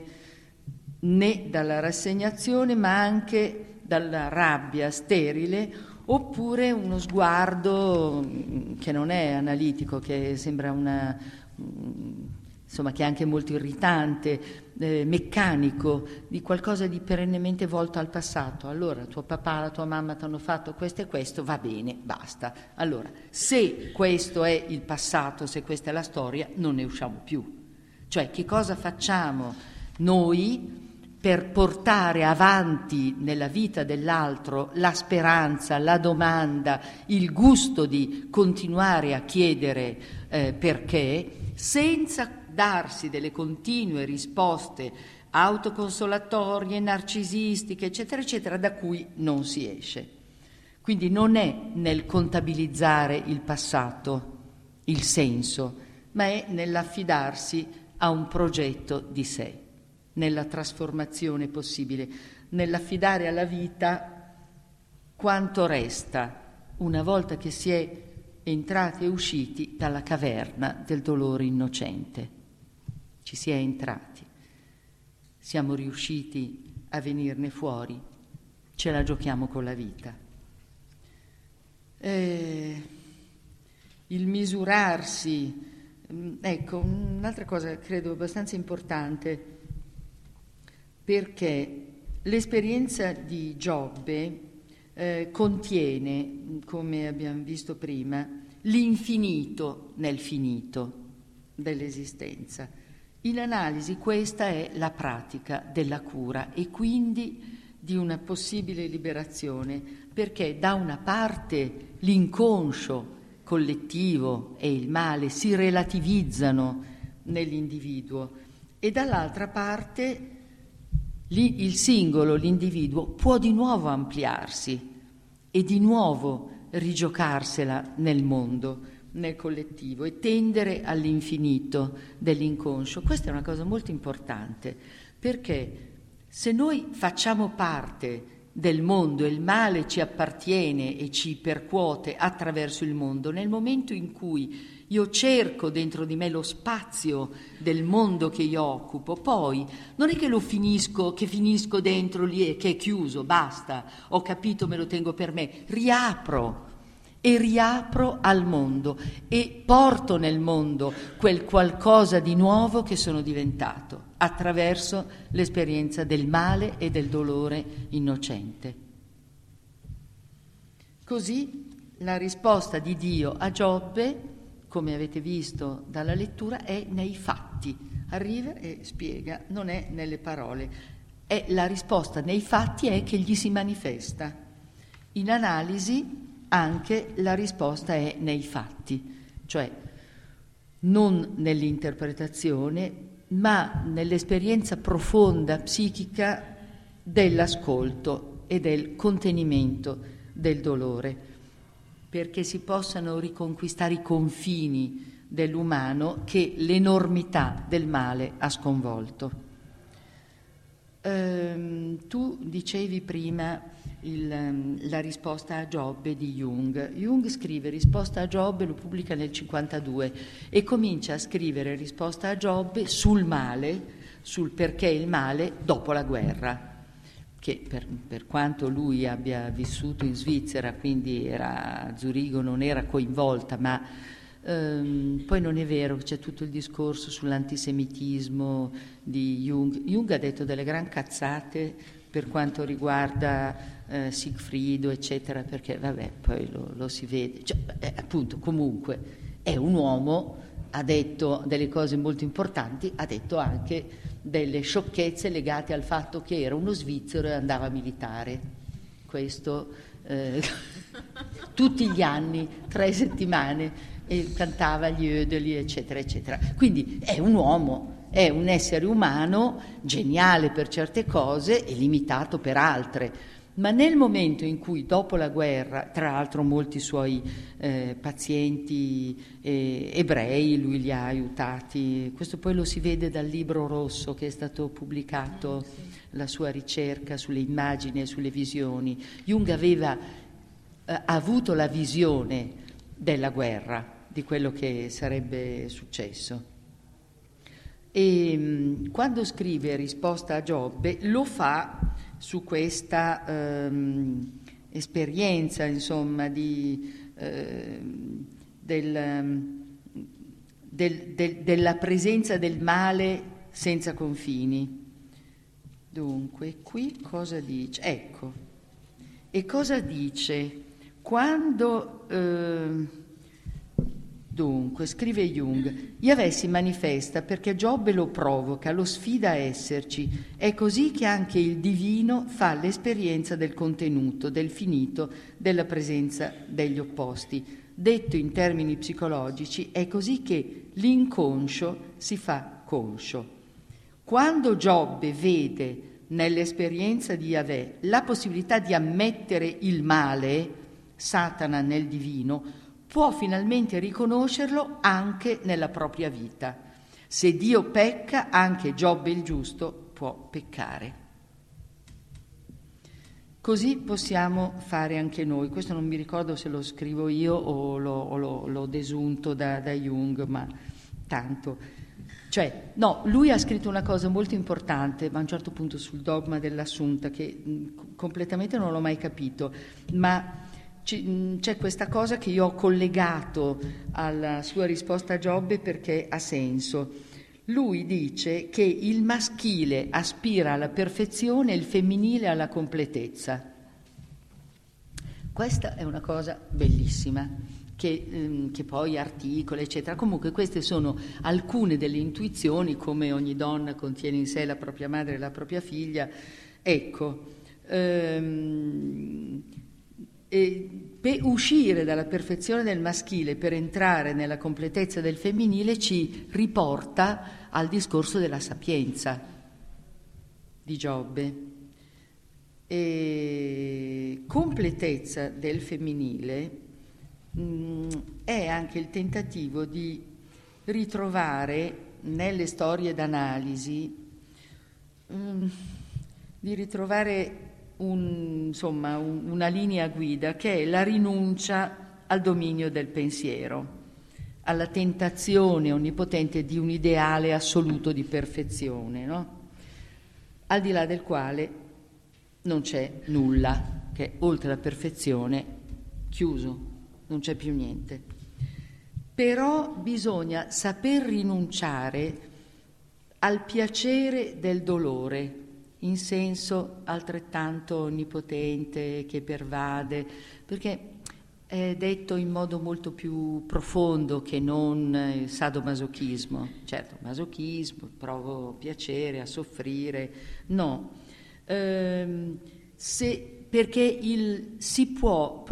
né dalla rassegnazione, ma anche dalla rabbia sterile, oppure uno sguardo che non è analitico, che sembra insomma, che è anche molto irritante, meccanico, di qualcosa di perennemente volto al passato. Allora, tuo papà, la tua mamma ti hanno fatto questo e questo, va bene, basta. Allora, se questo è il passato, se questa è la storia, non ne usciamo più. Cioè, che cosa facciamo noi per portare avanti nella vita dell'altro la speranza, la domanda, il gusto di continuare a chiedere perché, senza darsi delle continue risposte autoconsolatorie, narcisistiche, eccetera, eccetera, da cui non si esce. Quindi non è nel contabilizzare il passato il senso, ma è nell'affidarsi a un progetto di sé, nella trasformazione possibile, nell'affidare alla vita quanto resta una volta che si è entrati e usciti dalla caverna del dolore innocente. Ci si è entrati, siamo riusciti a venirne fuori, ce la giochiamo con la vita. Il misurarsi, ecco, un'altra cosa credo abbastanza importante, perché l'esperienza di Giobbe contiene, come abbiamo visto prima, l'infinito nel finito dell'esistenza. In analisi questa è la pratica della cura e quindi di una possibile liberazione, perché da una parte l'inconscio collettivo e il male si relativizzano nell'individuo e dall'altra parte il singolo, l'individuo, può di nuovo ampliarsi e di nuovo rigiocarsela nel mondo, nel collettivo, e tendere all'infinito dell'inconscio. Questa è una cosa molto importante, perché se noi facciamo parte del mondo, il male ci appartiene e ci percuote attraverso il mondo. Nel momento in cui io cerco dentro di me lo spazio del mondo che io occupo, poi non è che finisco dentro lì e che è chiuso, basta, ho capito, me lo tengo per me, riapro al mondo e porto nel mondo quel qualcosa di nuovo che sono diventato attraverso l'esperienza del male e del dolore innocente. Così la risposta di Dio a Giobbe, come avete visto dalla lettura, è nei fatti. Arriva e spiega, non è nelle parole. È la risposta nei fatti è che gli si manifesta. In analisi anche la risposta è nei fatti, cioè non nell'interpretazione, ma nell'esperienza profonda psichica dell'ascolto e del contenimento del dolore, perché si possano riconquistare i confini dell'umano che l'enormità del male ha sconvolto. Tu dicevi prima la risposta a Giobbe di Jung. Jung scrive risposta a Giobbe, lo pubblica nel 52 e comincia a scrivere risposta a Giobbe sul male, sul perché il male dopo la guerra, che per quanto lui abbia vissuto in Svizzera, quindi era a Zurigo, non era coinvolta, ma poi non è vero, c'è tutto il discorso sull'antisemitismo di Jung. Jung ha detto delle gran cazzate per quanto riguarda Sigfrido, eccetera, perché vabbè, poi lo si vede, cioè, appunto, comunque è un uomo, ha detto delle cose molto importanti, ha detto anche delle sciocchezze legate al fatto che era uno svizzero e andava militare. Questo tutti gli anni, 3 settimane, e cantava gli Ödeli, eccetera, eccetera. Quindi è un uomo, è un essere umano geniale per certe cose e limitato per altre. Ma nel momento in cui dopo la guerra, tra l'altro molti suoi pazienti ebrei, lui li ha aiutati, questo poi lo si vede dal libro rosso che è stato pubblicato, la sua ricerca sulle immagini e sulle visioni. Jung aveva avuto la visione della guerra, di quello che sarebbe successo. E quando scrive risposta a Giobbe lo fa su questa esperienza, insomma, della presenza del male senza confini. Dunque, qui cosa dice? Ecco, e cosa dice? Quando... Dunque, scrive Jung, Yahweh si manifesta perché Giobbe lo provoca, lo sfida a esserci. È così che anche il divino fa l'esperienza del contenuto, del finito, della presenza degli opposti. Detto in termini psicologici, è così che l'inconscio si fa conscio. Quando Giobbe vede nell'esperienza di Yahweh la possibilità di ammettere il male, Satana nel divino, può finalmente riconoscerlo anche nella propria vita. Se Dio pecca, anche Giobbe il giusto può peccare. Così possiamo fare anche noi. Questo non mi ricordo se lo scrivo io o l'ho desunto da Jung, ma tanto. Cioè, no, lui ha scritto una cosa molto importante, ma a un certo punto sul dogma dell'assunta, che completamente non l'ho mai capito, ma... c'è questa cosa che io ho collegato alla sua risposta a Giobbe perché ha senso. Lui dice che il maschile aspira alla perfezione e il femminile alla completezza. Questa è una cosa bellissima, che poi articola, eccetera. Comunque queste sono alcune delle intuizioni, come ogni donna contiene in sé la propria madre e la propria figlia. Ecco, e per uscire dalla perfezione del maschile per entrare nella completezza del femminile ci riporta al discorso della sapienza di Giobbe. E completezza del femminile è anche il tentativo di ritrovare nelle storie d'analisi, di ritrovare una linea guida che è la rinuncia al dominio del pensiero, alla tentazione onnipotente di un ideale assoluto di perfezione, no? Al di là del quale non c'è nulla, che oltre la perfezione, chiuso, non c'è più niente. Però bisogna saper rinunciare al piacere del dolore, in senso altrettanto onnipotente che pervade, perché è detto in modo molto più profondo che non sadomasochismo. Certo, masochismo, provo piacere a soffrire, no. Perché si può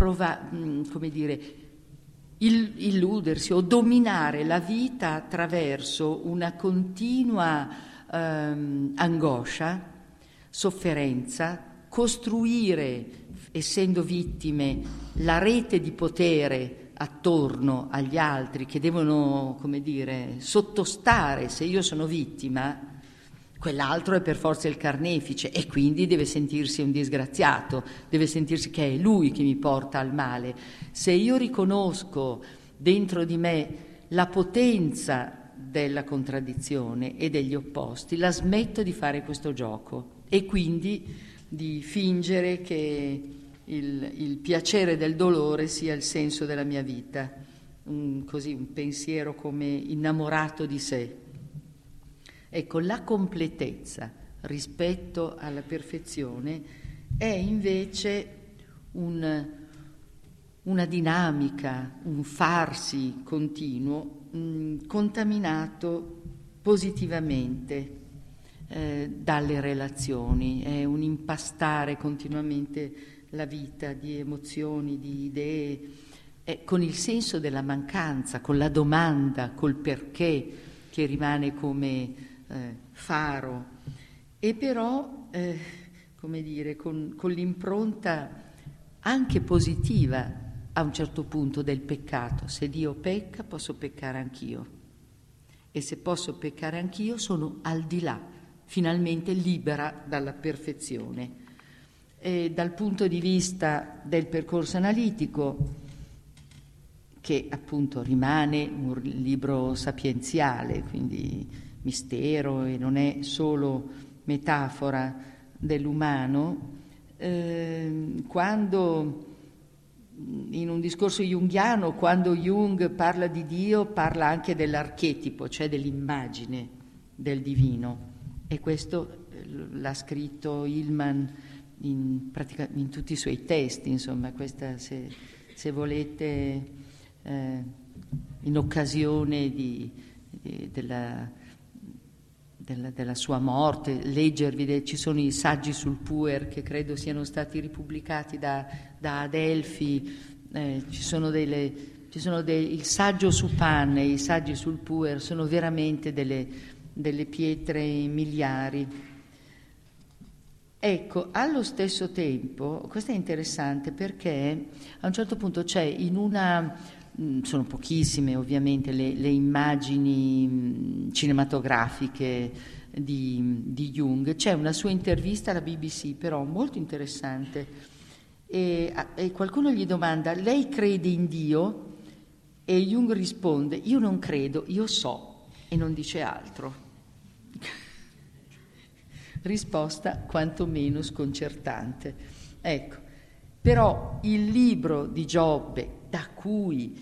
illudersi o dominare la vita attraverso una continua angoscia, sofferenza, costruire, essendo vittime, la rete di potere attorno agli altri che devono, sottostare. Se io sono vittima, quell'altro è per forza il carnefice e quindi deve sentirsi un disgraziato, deve sentirsi che è lui che mi porta al male. Se io riconosco dentro di me la potenza della contraddizione e degli opposti, la smetto di fare questo gioco e quindi di fingere che il piacere del dolore sia il senso della mia vita, un pensiero come innamorato di sé. Ecco, la completezza rispetto alla perfezione è invece una dinamica, un farsi continuo, contaminato positivamente dalle relazioni, è un impastare continuamente la vita di emozioni, di idee, con il senso della mancanza, con la domanda, col perché che rimane come faro, e però con l'impronta anche positiva a un certo punto del peccato. Se Dio pecca, posso peccare anch'io, e se posso peccare anch'io sono al di là, finalmente libera dalla perfezione. E dal punto di vista del percorso analitico, che appunto rimane un libro sapienziale, quindi mistero e non è solo metafora dell'umano, quando in un discorso junghiano, quando Jung parla di Dio, parla anche dell'archetipo, cioè dell'immagine del divino, e questo l'ha scritto Hillman in tutti i suoi testi, insomma. Questa, se volete, in occasione della sua morte, leggervi, ci sono i saggi sul puer che credo siano stati ripubblicati da Adelphi, ci sono il saggio su Pan e i saggi sul puer sono veramente delle pietre miliari. Ecco, allo stesso tempo, questo è interessante perché a un certo punto c'è sono pochissime ovviamente le immagini cinematografiche di Jung, c'è una sua intervista alla BBC però molto interessante e qualcuno gli domanda: lei crede in Dio? E Jung risponde: io non credo, io so, e non dice altro. Risposta quantomeno sconcertante. Ecco, però il libro di Giobbe, da cui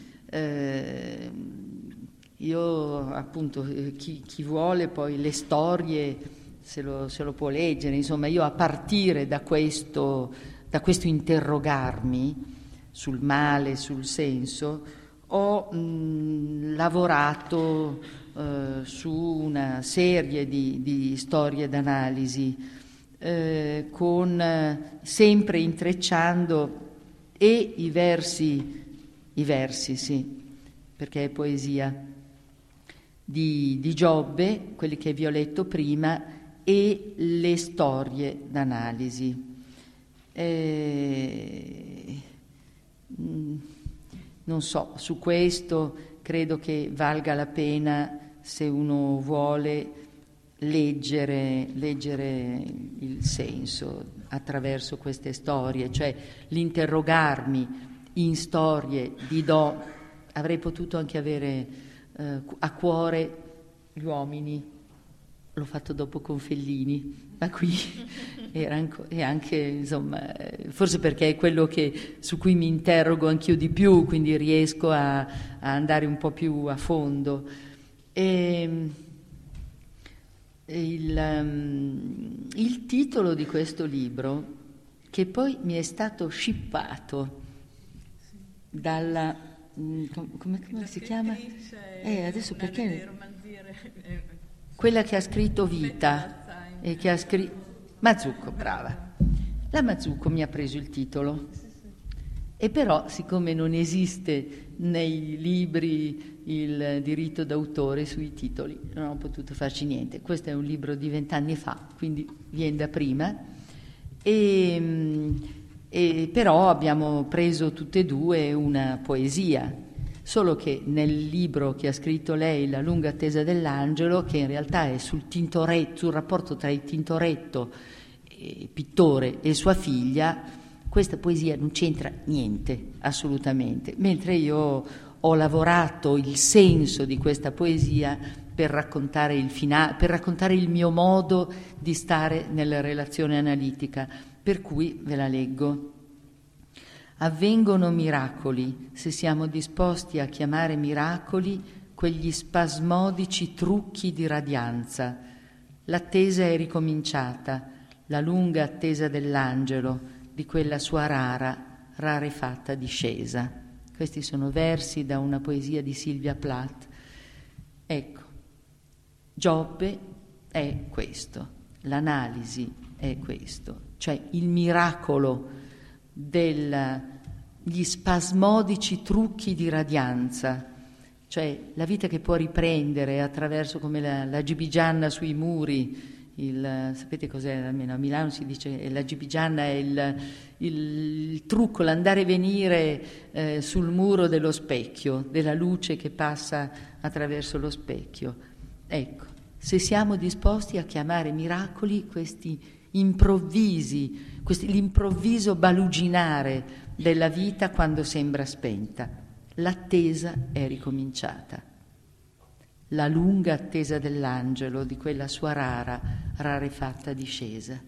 io appunto, chi vuole poi le storie se lo può leggere, insomma, io a partire da questo interrogarmi sul male, sul senso, ho lavorato su una serie di storie d'analisi, sempre intrecciando e i versi sì, perché è poesia, di Giobbe, quelli che vi ho letto prima, e le storie d'analisi. Non so, su questo credo che valga la pena, se uno vuole, leggere il senso attraverso queste storie, cioè l'interrogarmi in storie di avrei potuto anche avere a cuore gli uomini, l'ho fatto dopo con Fellini, ma qui è anche, insomma, forse perché è quello su cui mi interrogo anch'io di più, quindi riesco a andare un po' più a fondo. Il titolo di questo libro, che poi mi è stato scippato dalla... come si chiama? Adesso perché... Quella che ha scritto Vita e che ha scritto... Mazzucco, brava. La Mazzucco mi ha preso il titolo. E però, siccome non esiste nei libri il diritto d'autore sui titoli, non ho potuto farci niente. Questo è un libro di 20 anni fa, quindi viene da prima. E però abbiamo preso tutte e due una poesia. Solo che nel libro che ha scritto lei, La lunga attesa dell'angelo, che in realtà è sul rapporto tra il Tintoretto, pittore, e sua figlia, questa poesia non c'entra niente, assolutamente. Mentre io ho lavorato il senso di questa poesia per raccontare per raccontare il mio modo di stare nella relazione analitica, per cui ve la leggo. Avvengono miracoli, se siamo disposti a chiamare miracoli quegli spasmodici trucchi di radianza. L'attesa è ricominciata, la lunga attesa dell'angelo, di quella sua rarefatta discesa. Questi sono versi da una poesia di Sylvia Plath. Ecco, Giobbe è questo, l'analisi è questo, cioè il miracolo degli spasmodici trucchi di radianza, cioè la vita che può riprendere attraverso, come la gibigianna sui muri, sapete cos'è, almeno a Milano si dice la gibigianna è il trucco, l'andare e venire sul muro dello specchio, della luce che passa attraverso lo specchio. Ecco, se siamo disposti a chiamare miracoli questi improvvisi, l'improvviso baluginare della vita quando sembra spenta. L'attesa è ricominciata. La lunga attesa dell'angelo, di quella sua rarefatta discesa.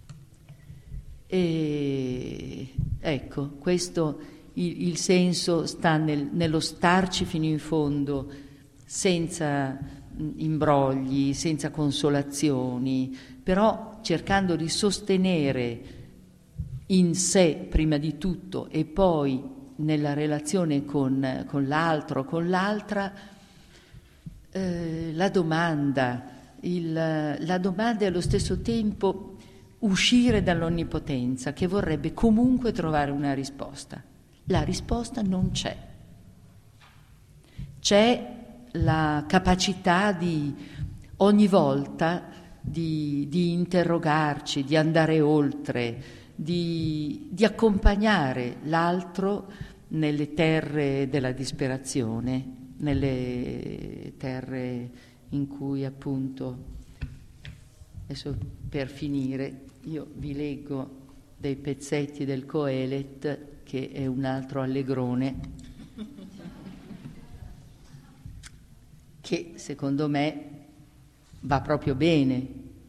E ecco, questo il senso sta nello starci fino in fondo, senza imbrogli, senza consolazioni, però cercando di sostenere in sé prima di tutto e poi nella relazione con l'altro, con l'altra, la domanda e allo stesso tempo uscire dall'onnipotenza che vorrebbe comunque trovare una risposta. La risposta non c'è. C'è la capacità di ogni volta di interrogarci, di andare oltre, di accompagnare l'altro nelle terre della disperazione, nelle terre in cui appunto, adesso per finire, io vi leggo dei pezzetti del Coelet, che è un altro allegrone, che secondo me va proprio bene.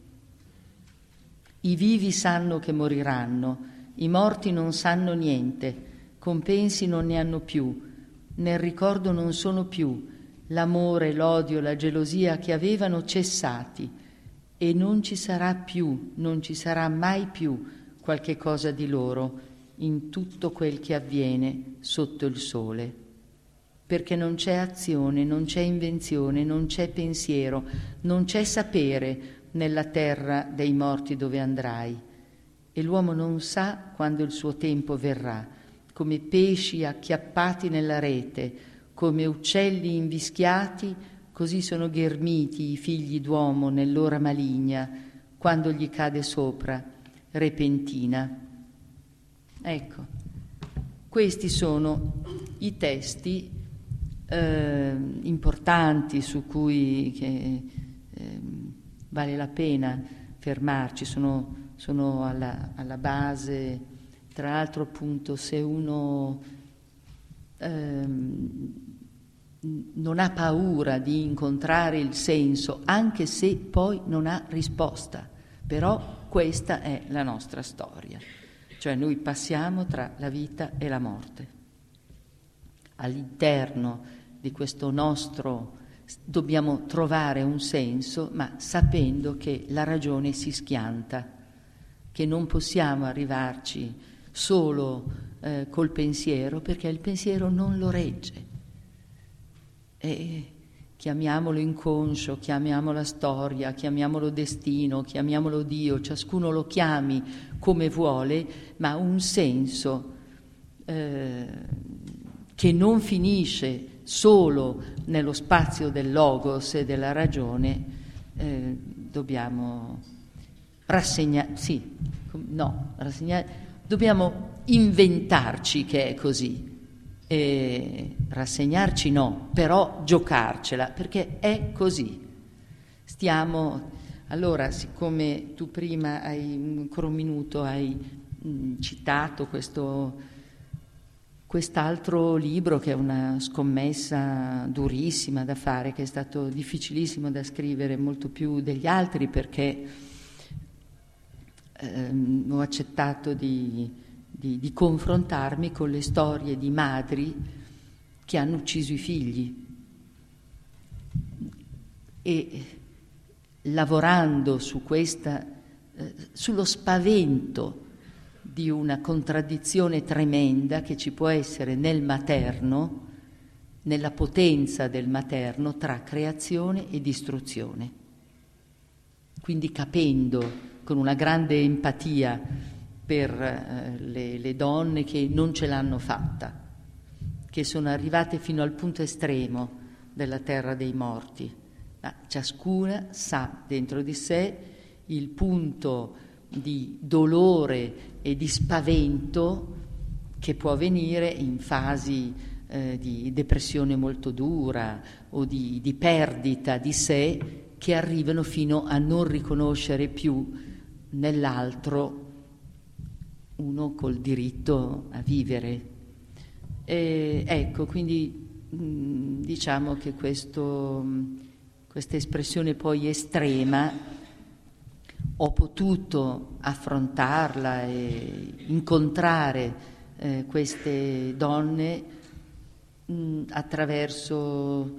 I vivi sanno che moriranno, i morti non sanno niente, compensi non ne hanno più, nel ricordo non sono più, l'amore, l'odio, la gelosia che avevano cessati, e non ci sarà più, non ci sarà mai più qualche cosa di loro in tutto quel che avviene sotto il sole. Perché non c'è azione, non c'è invenzione, non c'è pensiero, non c'è sapere nella terra dei morti dove andrai. E l'uomo non sa quando il suo tempo verrà, come pesci acchiappati nella rete, come uccelli invischiati, così sono ghermiti i figli d'uomo nell'ora maligna, quando gli cade sopra, repentina. Ecco, questi sono i testi importanti su cui vale la pena fermarci, sono sono alla base. Tra l'altro, appunto, se uno non ha paura di incontrare il senso, anche se poi non ha risposta, però questa è la nostra storia, cioè noi passiamo tra la vita e la morte. All'interno di questo nostro dobbiamo trovare un senso, ma sapendo che la ragione si schianta, che non possiamo arrivarci solo col pensiero, perché il pensiero non lo regge. E chiamiamolo inconscio, chiamiamola storia, chiamiamolo destino, chiamiamolo Dio, ciascuno lo chiami come vuole, ma un senso che non finisce solo nello spazio del logos e della ragione, dobbiamo rassegnare, dobbiamo inventarci che è così. Rassegnarci no, però giocarcela, perché è così. Allora, siccome tu prima ancora un minuto hai citato quest'altro libro, che è una scommessa durissima da fare, che è stato difficilissimo da scrivere, molto più degli altri, perché ho accettato di confrontarmi con le storie di madri che hanno ucciso i figli, e lavorando su sullo spavento di una contraddizione tremenda che ci può essere nel materno, nella potenza del materno tra creazione e distruzione. Quindi capendo con una grande empatia per le donne che non ce l'hanno fatta, che sono arrivate fino al punto estremo della terra dei morti, ma ciascuna sa dentro di sé il punto di dolore e di spavento che può venire in fasi di depressione molto dura o di perdita di sé, che arrivano fino a non riconoscere più nell'altro uno col diritto a vivere. Ecco, quindi diciamo che questa espressione poi estrema ho potuto affrontarla e incontrare queste donne attraverso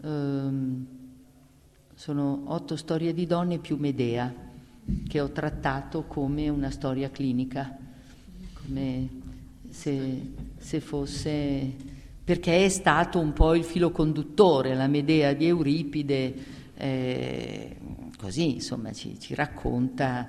sono 8 storie di donne più Medea, che ho trattato come una storia clinica, come se fosse, perché è stato un po' il filo conduttore, la Medea di Euripide, così insomma ci racconta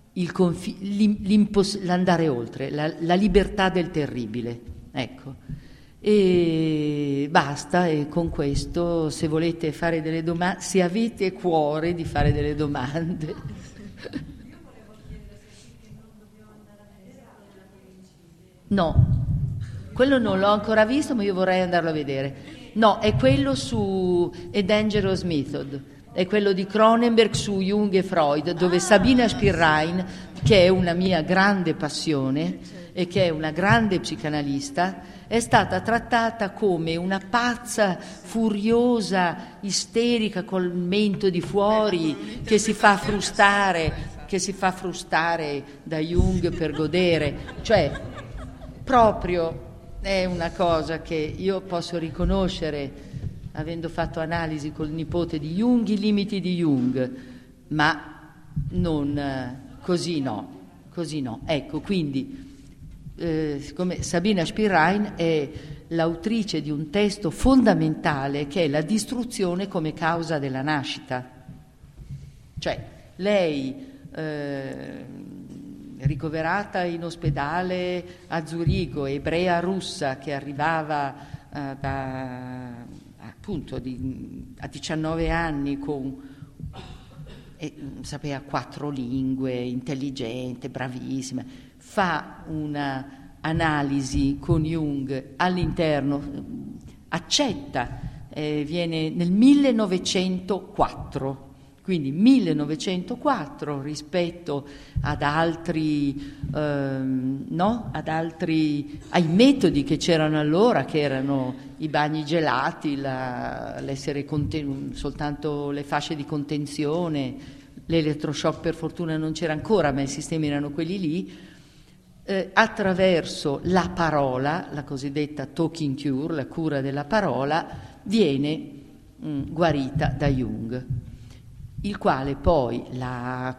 l'andare oltre, la libertà del terribile, ecco. E basta, e con questo, se volete fare delle domande, se avete cuore di fare delle domande. Io volevo chiedere se non dobbiamo andare a vedere la Principe. No, quello non l'ho ancora visto, ma io vorrei andarlo a vedere. No, è quello su A Dangerous Method, è quello di Cronenberg su Jung e Freud, dove Sabina Spirrain, che è una mia grande passione e che è una grande psicanalista, è stata trattata come una pazza, furiosa, isterica col mento di fuori, che si fa frustare da Jung per godere. Cioè, proprio è una cosa che io posso riconoscere, avendo fatto analisi col nipote di Jung, i limiti di Jung, ma non così no. Ecco, quindi siccome Sabina Spirrain è l'autrice di un testo fondamentale che è la distruzione come causa della nascita. Cioè, lei ricoverata in ospedale a Zurigo, ebrea russa che arrivava appunto a 19 anni sapeva 4 lingue, intelligente, bravissima, fa una analisi con Jung all'interno, accetta, viene nel 1904, Quindi 1904 rispetto ad altri, ai metodi che c'erano allora, che erano i bagni gelati, l'essere soltanto le fasce di contenzione, l'elettroshock per fortuna non c'era ancora, ma i sistemi erano quelli lì. Attraverso la parola, la cosiddetta talking cure, la cura della parola, viene guarita da Jung, il quale poi la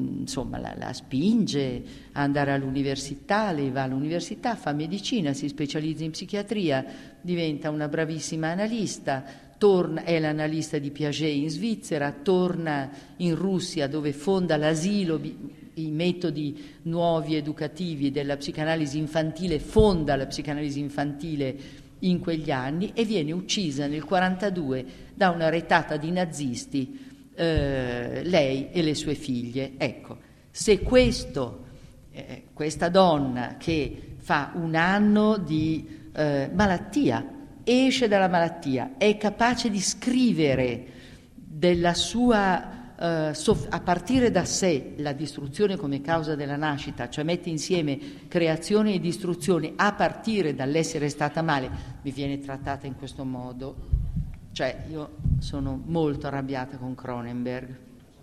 spinge a andare all'università. Lei va all'università, fa medicina, si specializza in psichiatria, diventa una bravissima analista, è l'analista di Piaget in Svizzera, torna in Russia dove fonda l'asilo, i metodi nuovi educativi della psicanalisi infantile, fonda la psicanalisi infantile in quegli anni e viene uccisa nel 1942 da una retata di nazisti, lei e le sue figlie. Ecco, se questa donna che fa un anno di malattia, esce dalla malattia, è capace di scrivere della sua a partire da sé la distruzione come causa della nascita, cioè mette insieme creazione e distruzione a partire dall'essere stata male, mi viene trattata in questo modo. Cioè io sono molto arrabbiata con Cronenberg,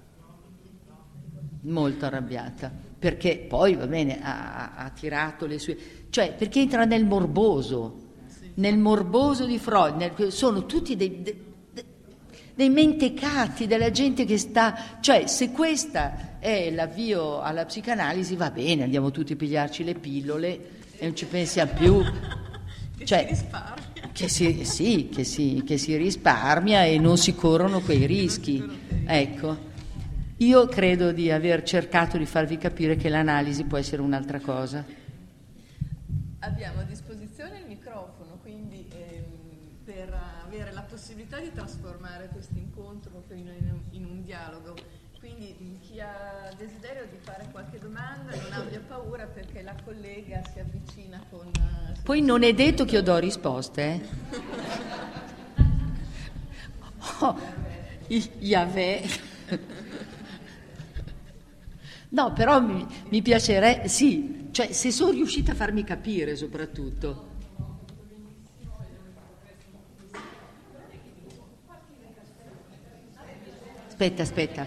molto arrabbiata, perché poi va bene, ha tirato le sue, cioè perché entra nel morboso di Freud, sono tutti dei mentecati, della gente che sta, cioè se questa è l'avvio alla psicanalisi va bene, andiamo tutti a pigliarci le pillole e non ci pensiamo più, cioè che si risparmia e non si corrono quei rischi. Ecco, io credo di aver cercato di farvi capire che l'analisi può essere un'altra cosa. Abbiamo a disposizione il microfono, quindi per avere la possibilità di trasformare questo incontro proprio in un dialogo. Quindi chi ha desiderio di fare qualche domanda non abbia paura, perché la collega si avvicina con... Poi non è detto che io do risposte, Yahweh. No, però mi piacerebbe, sì, cioè se sono riuscita a farmi capire soprattutto. Aspetta.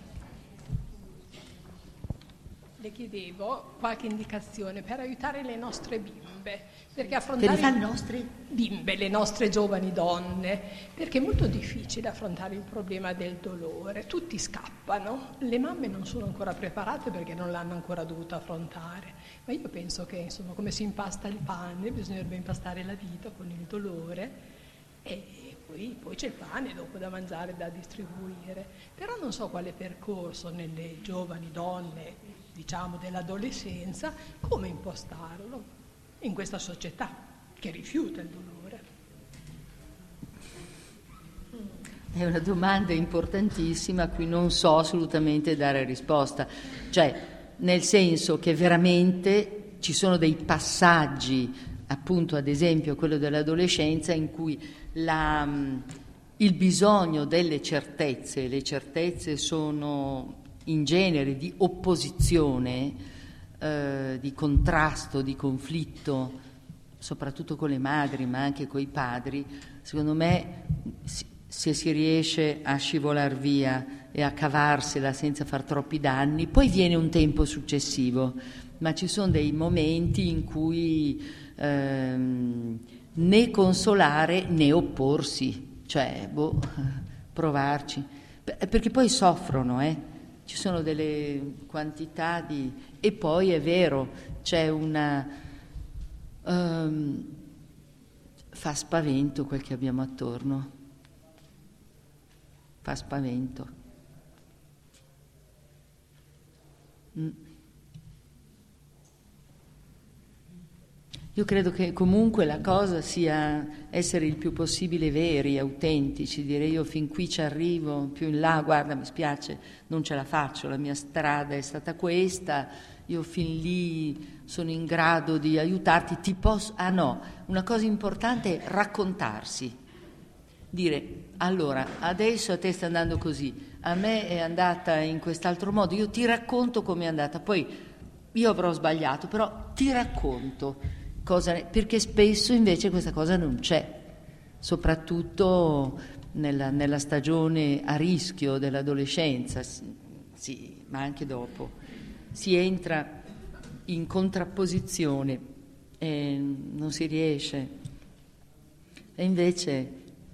Le chiedevo qualche indicazione per aiutare le nostre bimbe, perché affrontare le nostre bimbe, le nostre giovani donne, perché è molto difficile affrontare il problema del dolore. Tutti scappano, le mamme non sono ancora preparate perché non l'hanno ancora dovuto affrontare, ma io penso che insomma come si impasta il pane bisognerebbe impastare la vita con il dolore e poi c'è il pane dopo da mangiare, da distribuire, però non so quale percorso nelle giovani donne, diciamo dell'adolescenza, come impostarlo in questa società che rifiuta il dolore. È una domanda importantissima a cui non so assolutamente dare risposta, cioè nel senso che veramente ci sono dei passaggi, appunto ad esempio quello dell'adolescenza, in cui il bisogno delle certezze, le certezze sono in genere di opposizione, di contrasto, di conflitto, soprattutto con le madri ma anche con i padri. Secondo me se si riesce a scivolar via e a cavarsela senza far troppi danni, poi viene un tempo successivo, ma ci sono dei momenti in cui né consolare né opporsi, cioè provarci, perché poi soffrono, ci sono delle quantità di... E poi è vero, c'è una... fa spavento quel che abbiamo attorno, fa spavento. Io credo che comunque la cosa sia essere il più possibile veri, autentici, dire io fin qui ci arrivo, più in là, guarda mi spiace, non ce la faccio, la mia strada è stata questa, io fin lì sono in grado di aiutarti, ti posso... Ah no, una cosa importante è raccontarsi, dire: allora, adesso a te sta andando così, a me è andata in quest'altro modo, io ti racconto com'è andata, poi io avrò sbagliato, però ti racconto perché spesso invece questa cosa non c'è, soprattutto nella stagione a rischio dell'adolescenza, sì, ma anche dopo. Si entra in contrapposizione e non si riesce. E invece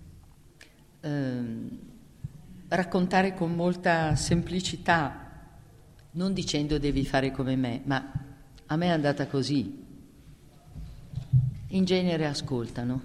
raccontare con molta semplicità, non dicendo devi fare come me, ma a me è andata così, in genere ascoltano.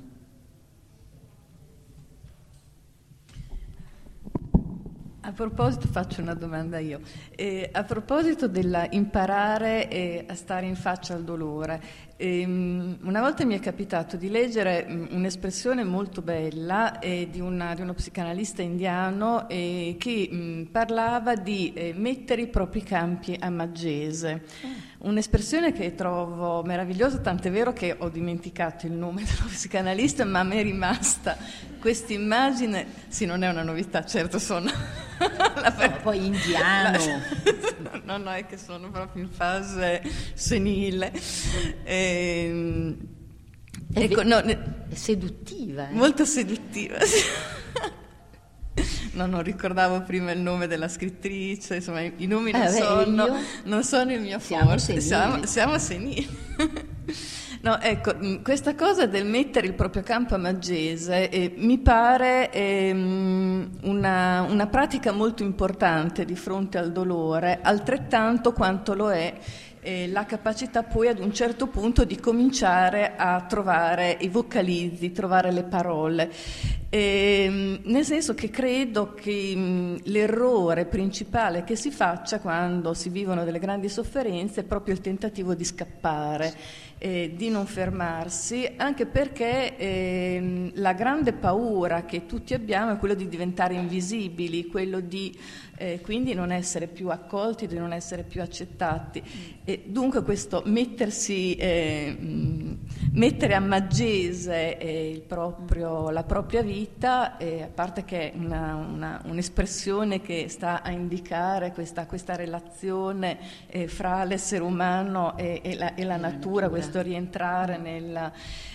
A proposito, faccio una domanda io. A proposito della imparare a stare in faccia al dolore, una volta mi è capitato di leggere un'espressione molto bella di uno psicanalista indiano che parlava di mettere i propri campi a maggese. Un'espressione che trovo meravigliosa, tant'è vero che ho dimenticato il nome dello psicanalista, ma mi è rimasta questa immagine. Sì, non è una novità, certo, sono poi indiano. No, è che sono proprio in fase senile. Ecco, è seduttiva. Molto seduttiva, sì. No, non ricordavo prima il nome della scrittrice, insomma i nomi non sono il mio forte. Siamo senili. No, ecco, questa cosa del mettere il proprio campo a maggese mi pare una pratica molto importante di fronte al dolore, altrettanto quanto lo è la capacità poi ad un certo punto di cominciare a trovare i vocalizzi, trovare le parole. Nel senso che credo che l'errore principale che si faccia quando si vivono delle grandi sofferenze è proprio il tentativo di scappare, di non fermarsi, anche perché la grande paura che tutti abbiamo è quello di diventare invisibili, quello di quindi non essere più accolti, di non essere più accettati. E dunque questo mettere a maggese la propria vita, a parte che è un'espressione che sta a indicare questa relazione fra l'essere umano e la natura, questo rientrare nella...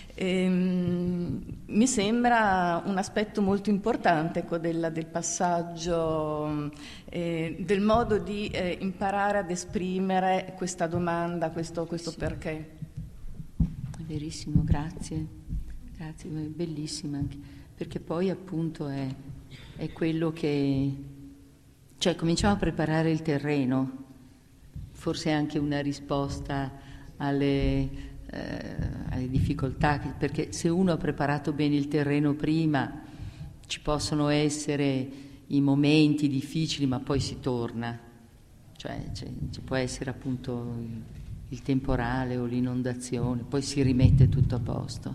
mi sembra un aspetto molto importante del passaggio, del modo di imparare ad esprimere questa domanda, questo sì. Perché. È verissimo, grazie, è bellissima anche, perché poi appunto è quello che, cioè cominciamo a preparare il terreno, forse anche una risposta alle difficoltà, perché se uno ha preparato bene il terreno prima ci possono essere i momenti difficili, ma poi si torna, cioè ci può essere appunto il temporale o l'inondazione, poi si rimette tutto a posto.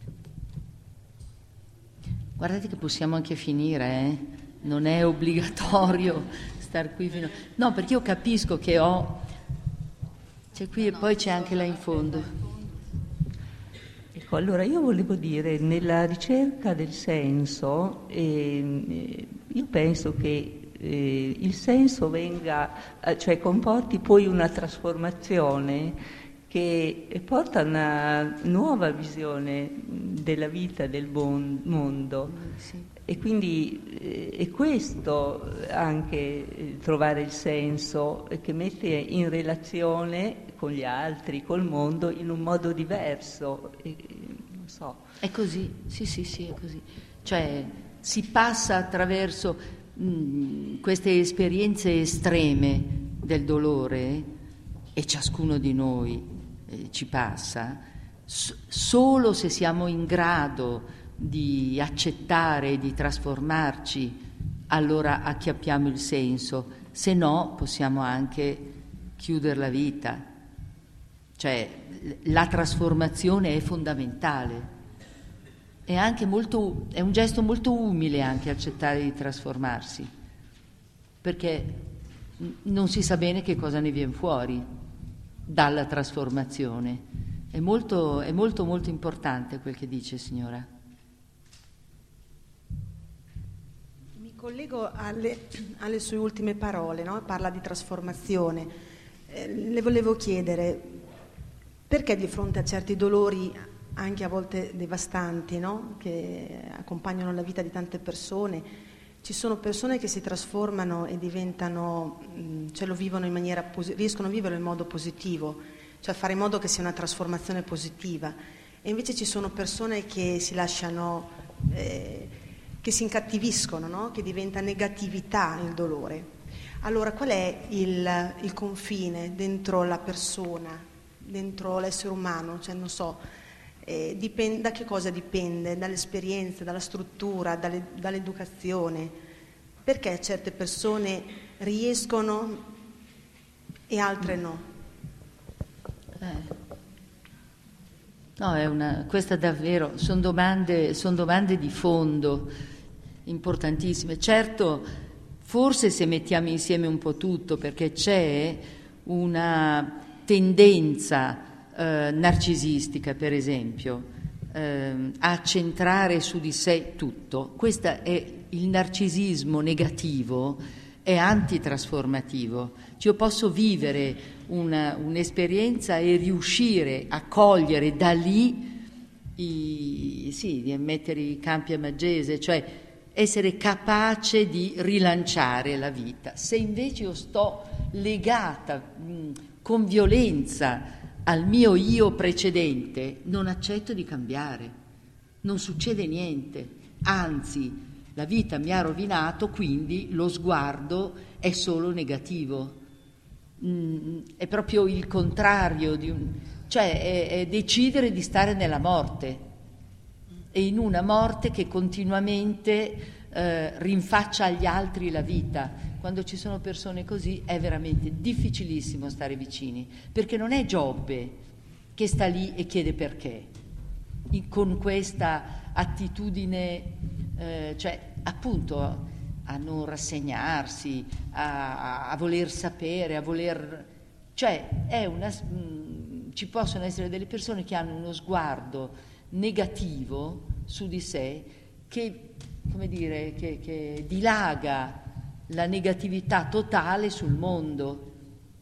Guardate che possiamo anche finire, non è obbligatorio star qui fino... No, perché io capisco che c'è qui e poi c'è anche là in fondo. Ecco, allora io volevo dire, nella ricerca del senso, io penso che il senso cioè comporti poi una trasformazione che porta a una nuova visione della vita, del mondo. Sì. E quindi è questo anche trovare il senso, che mette in relazione con gli altri, col mondo, in un modo diverso. Non so. È così, sì, è così. Cioè si passa attraverso queste esperienze estreme del dolore, e ciascuno di noi ci passa, solo se siamo in grado di accettare e di trasformarci, allora acchiappiamo il senso, se no possiamo anche chiudere la vita. Cioè la trasformazione è fondamentale, è anche è un gesto molto umile anche accettare di trasformarsi, perché non si sa bene che cosa ne viene fuori dalla trasformazione. È molto importante quel che dice, signora. collego alle sue ultime parole, no? Parla di trasformazione. Le volevo chiedere perché di fronte a certi dolori, anche a volte devastanti, no? Che accompagnano la vita di tante persone, ci sono persone che si trasformano e diventano, cioè lo vivono in maniera riescono a vivere in modo positivo, cioè fare in modo che sia una trasformazione positiva, e invece ci sono persone che si lasciano, che si incattiviscono, no? Che diventa negatività il dolore. Allora qual è il confine dentro la persona, dentro l'essere umano? Cioè non so, da che cosa dipende? Dall'esperienza, dalla struttura, dall'educazione? Perché certe persone riescono e altre no? No, questa davvero, sono domande di fondo importantissime. Certo, forse se mettiamo insieme un po' tutto, perché c'è una tendenza narcisistica, per esempio, a centrare su di sé tutto. Questo è il narcisismo negativo, è antitrasformativo. Io posso vivere un'esperienza e riuscire a cogliere da lì di mettere i campi a Maggese, cioè essere capace di rilanciare la vita. Se invece io sto legata con violenza al mio io precedente, non accetto di cambiare, non succede niente, anzi la vita mi ha rovinato, quindi lo sguardo è solo negativo. È proprio il contrario cioè è decidere di stare nella morte, e in una morte che continuamente rinfaccia agli altri la vita. Quando ci sono persone così è veramente difficilissimo stare vicini, perché non è Giobbe che sta lì e chiede perché, con questa attitudine, cioè appunto a non rassegnarsi, a voler sapere, a voler, cioè ci possono essere delle persone che hanno uno sguardo negativo su di sé che, come dire, che dilaga la negatività totale sul mondo.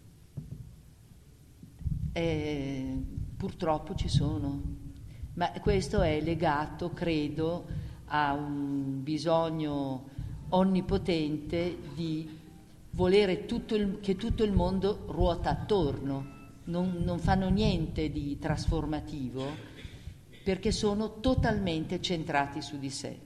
Purtroppo ci sono, ma questo è legato, credo, a un bisogno onnipotente di volere che tutto il mondo ruota attorno, non fanno niente di trasformativo perché sono totalmente centrati su di sé.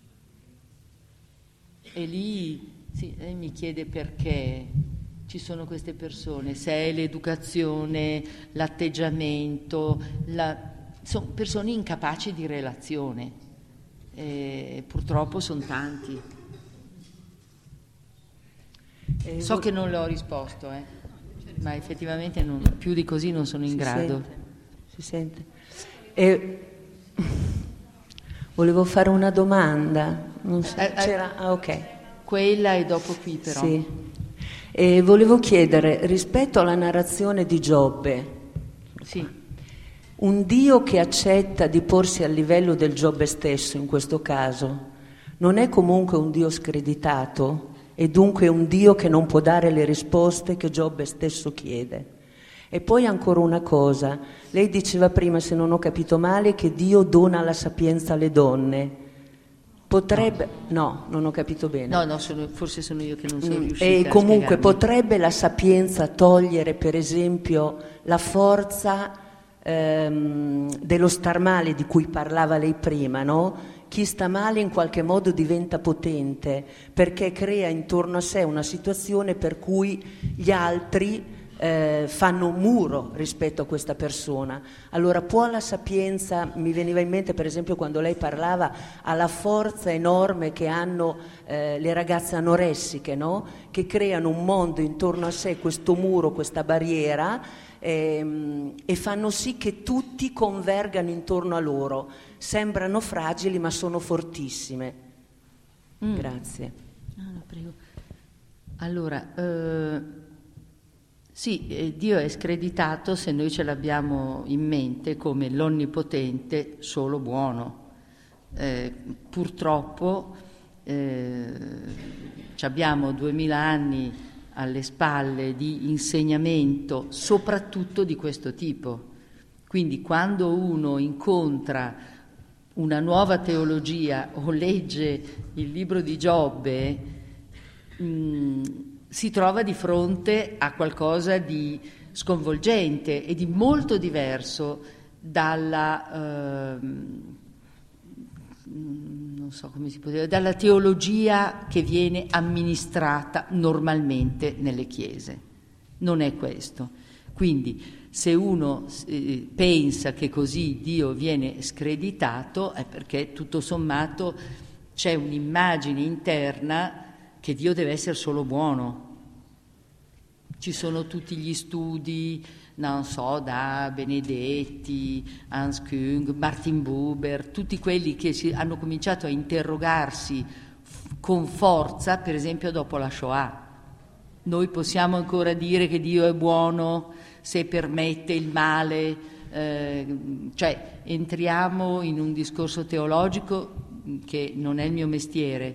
E lì lei mi chiede perché ci sono queste persone, se è l'educazione, l'atteggiamento, sono persone incapaci di relazione, purtroppo sono tanti. So che non le ho risposto, ma effettivamente più di così non sono in grado. Si sente. Volevo fare una domanda. Non so, c'era. Ok. Quella e dopo qui però. Sì. Volevo chiedere, rispetto alla narrazione di Giobbe, sì, un Dio che accetta di porsi al livello del Giobbe stesso, in questo caso, non è comunque un Dio screditato e dunque un Dio che non può dare le risposte che Giobbe stesso chiede? E poi ancora una cosa, lei diceva prima, se non ho capito male, che Dio dona la sapienza alle donne. Potrebbe... No, non ho capito bene. No, forse sono io che non sono riuscita e comunque a potrebbe la sapienza togliere, per esempio, la forza dello star male di cui parlava lei prima, no? Chi sta male in qualche modo diventa potente perché crea intorno a sé una situazione per cui gli altri fanno un muro rispetto a questa persona. Allora può la sapienza, mi veniva in mente per esempio quando lei parlava alla forza enorme che hanno le ragazze anoressiche, no? Che creano un mondo intorno a sé, questo muro, questa barriera, e fanno sì che tutti convergano intorno a loro. Sembrano fragili ma sono fortissime. Grazie. No, prego. Allora, sì, Dio è screditato se noi ce l'abbiamo in mente come l'onnipotente solo buono. Purtroppo abbiamo 2000 anni alle spalle di insegnamento, soprattutto di questo tipo. Quindi quando uno incontra una nuova teologia o legge il libro di Giobbe, si trova di fronte a qualcosa di sconvolgente e di molto diverso dalla non so come si può dire, dalla teologia che viene amministrata normalmente nelle chiese. Non è questo. Quindi se uno pensa che così Dio viene screditato è perché tutto sommato c'è un'immagine interna che Dio deve essere solo buono. Ci sono tutti gli studi, non so, da Benedetti, Hans Küng, Martin Buber, tutti quelli che hanno cominciato a interrogarsi con forza, per esempio dopo la Shoah. Noi possiamo ancora dire che Dio è buono se permette il male, cioè entriamo in un discorso teologico che non è il mio mestiere.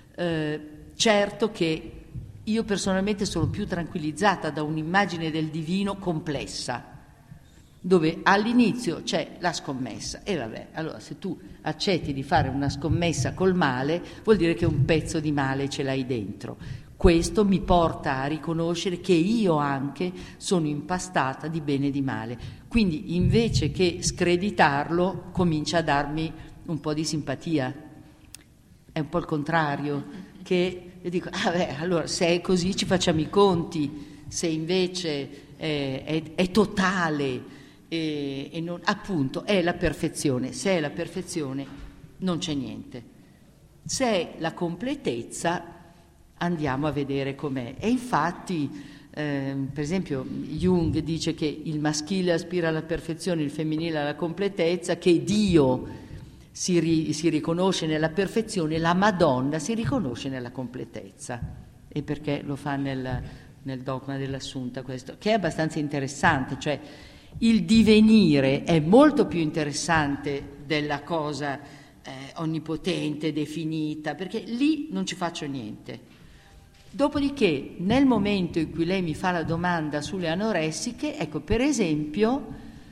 Certo che io personalmente sono più tranquillizzata da un'immagine del divino complessa, dove all'inizio c'è la scommessa e vabbè, allora se tu accetti di fare una scommessa col male vuol dire che un pezzo di male ce l'hai dentro. Questo mi porta a riconoscere che io anche sono impastata di bene e di male, quindi invece che screditarlo comincia a darmi un po' di simpatia. È un po' il contrario, che io dico, allora se è così ci facciamo i conti, se invece è totale e non, appunto è la perfezione, se è la perfezione non c'è niente, se è la completezza andiamo a vedere com'è. E infatti per esempio Jung dice che il maschile aspira alla perfezione, il femminile alla completezza, che Dio si riconosce nella perfezione, la Madonna si riconosce nella completezza, e perché lo fa nel dogma dell'Assunta questo, che è abbastanza interessante, cioè il divenire è molto più interessante della cosa onnipotente, definita, perché lì non ci faccio niente. Dopodiché, nel momento in cui lei mi fa la domanda sulle anoressiche, ecco, per esempio,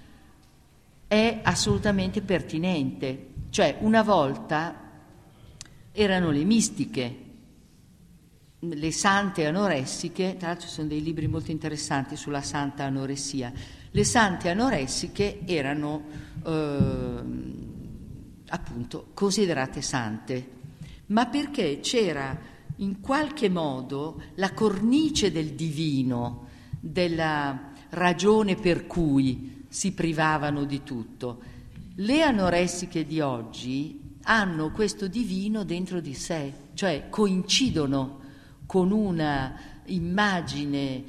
è assolutamente pertinente. Cioè, una volta erano le mistiche, le sante anoressiche, tra l'altro ci sono dei libri molto interessanti sulla santa anoressia. Le sante anoressiche erano appunto considerate sante, ma perché c'era in qualche modo la cornice del divino, della ragione per cui si privavano di tutto. Le anoressiche di oggi hanno questo divino dentro di sé, cioè coincidono con una immagine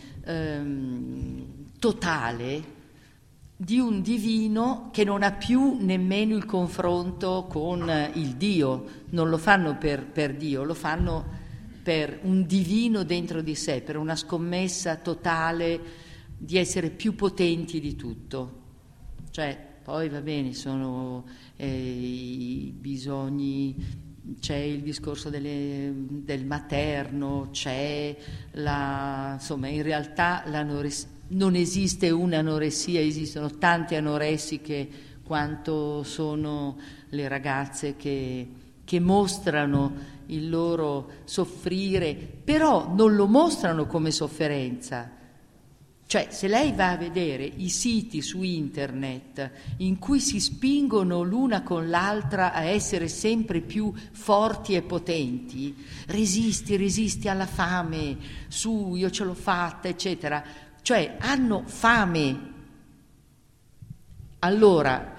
totale di un divino che non ha più nemmeno il confronto con il Dio. Non lo fanno per Dio, lo fanno per un divino dentro di sé, per una scommessa totale di essere più potenti di tutto. Cioè, poi va bene, sono i bisogni, c'è il discorso del materno, c'è insomma, in realtà non esiste un'anoressia, esistono tante anoressiche quanto sono le ragazze che mostrano il loro soffrire, però non lo mostrano come sofferenza. Cioè, se lei va a vedere i siti su internet in cui si spingono l'una con l'altra a essere sempre più forti e potenti, resisti alla fame, su, io ce l'ho fatta, eccetera, cioè hanno fame. Allora,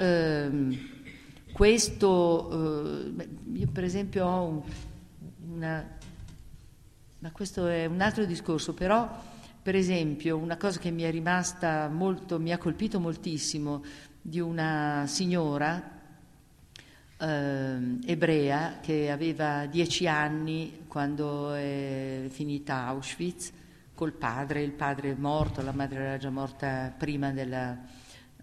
io per esempio ho ma questo è un altro discorso, però per esempio una cosa che mi ha colpito moltissimo di una signora ebrea che aveva 10 anni quando è finita Auschwitz col padre, il padre è morto, la madre era già morta prima della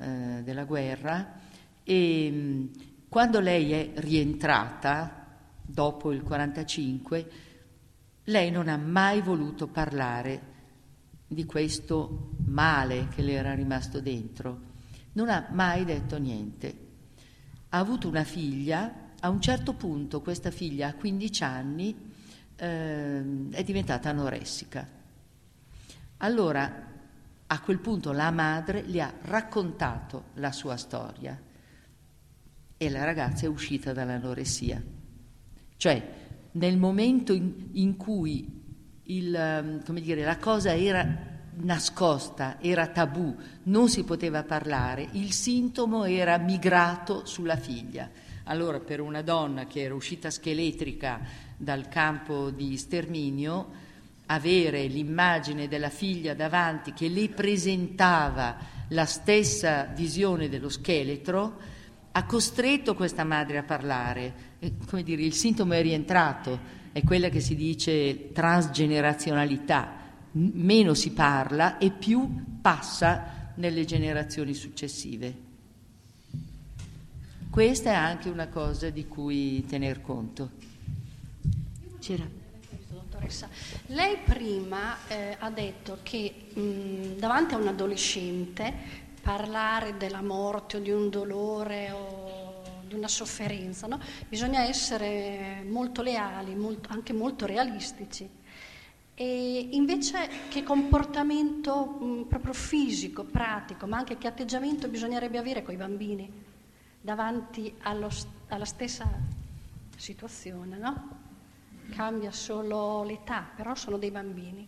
guerra, e quando lei è rientrata dopo il 45, lei non ha mai voluto parlare di questo male che le era rimasto dentro, non ha mai detto niente. Ha avuto una figlia, a un certo punto questa figlia a 15 anni è diventata anoressica. Allora a quel punto la madre le ha raccontato la sua storia e la ragazza è uscita dall'anoressia. Cioè, nel momento in cui la cosa era nascosta, era tabù, non si poteva parlare, il sintomo era migrato sulla figlia. Allora, per una donna che era uscita scheletrica dal campo di sterminio, avere l'immagine della figlia davanti che le presentava la stessa visione dello scheletro ha costretto questa madre a parlare. Come dire, il sintomo è rientrato, è quella che si dice transgenerazionalità. Meno si parla e più passa nelle generazioni successive. Questa è anche una cosa di cui tener conto. C'era. Dottoressa, lei prima ha detto che davanti a un adolescente parlare della morte o di un dolore o di una sofferenza, no? Bisogna essere molto leali, anche molto realistici. E invece che comportamento proprio fisico, pratico, ma anche che atteggiamento bisognerebbe avere con i bambini davanti alla stessa situazione, no? Cambia solo l'età, però sono dei bambini.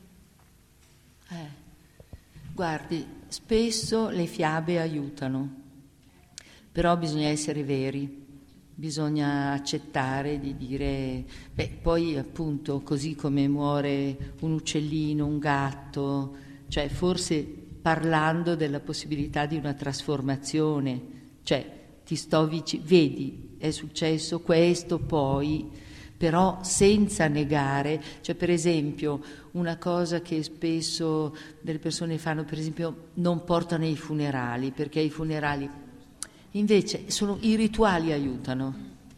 Guardi, spesso le fiabe aiutano, però bisogna essere veri, bisogna accettare di dire, poi appunto così come muore un uccellino, un gatto, cioè forse parlando della possibilità di una trasformazione, cioè ti sto vicino, vedi, è successo questo, poi però senza negare, cioè per esempio una cosa che spesso delle persone fanno, per esempio non portano ai funerali, perché i funerali invece i rituali aiutano,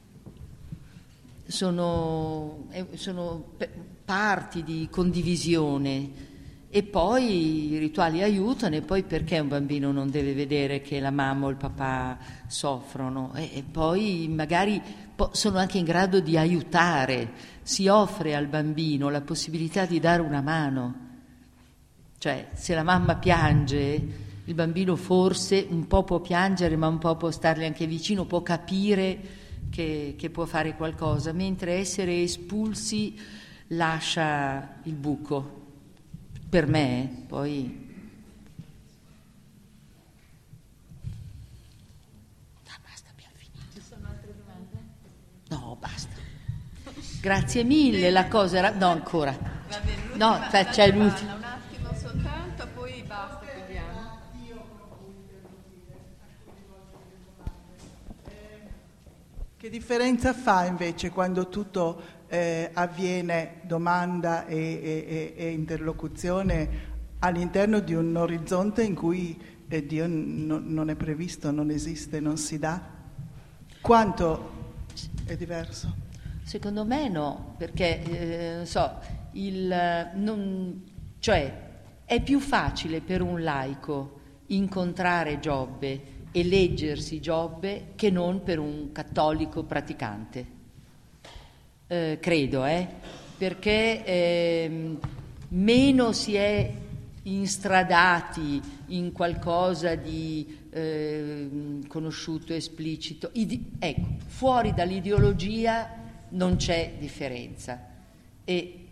sono parti di condivisione e poi i rituali aiutano, e poi perché un bambino non deve vedere che la mamma o il papà soffrono e poi magari sono anche in grado di aiutare, si offre al bambino la possibilità di dare una mano, cioè se la mamma piange il bambino forse un po' può piangere ma un po' può starle anche vicino, può capire che può fare qualcosa, mentre essere espulsi lascia il buco. Per me, poi... basta, abbiamo finito. Ci sono altre domande? No, basta. Grazie mille, la cosa era... No, ancora. Va bene, No, c'è l'ultima. Un attimo soltanto, poi basta, chiudiamo. Che differenza fa invece quando tutto avviene, domanda e interlocuzione all'interno di un orizzonte in cui Dio non è previsto, non esiste, non si dà? Quanto è diverso? Secondo me no, perché cioè è più facile per un laico incontrare Giobbe e leggersi Giobbe che non per un cattolico praticante. Credo, perché meno si è instradati in qualcosa di conosciuto, esplicito. Ecco, fuori dall'ideologia non c'è differenza. E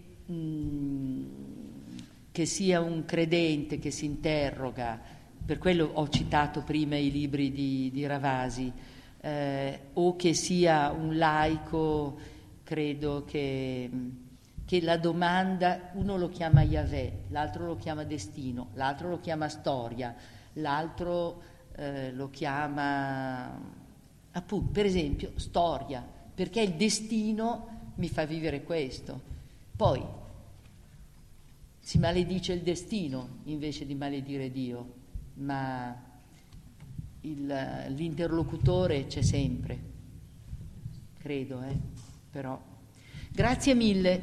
che sia un credente che si interroga, per quello ho citato prima i libri di Ravasi, o che sia un laico, credo che la domanda, uno lo chiama Yahweh, l'altro lo chiama destino, l'altro lo chiama storia, l'altro lo chiama, appunto, per esempio, storia, perché il destino mi fa vivere questo. Poi si maledice il destino invece di maledire Dio, ma l'interlocutore c'è sempre, credo, però Grazie mille.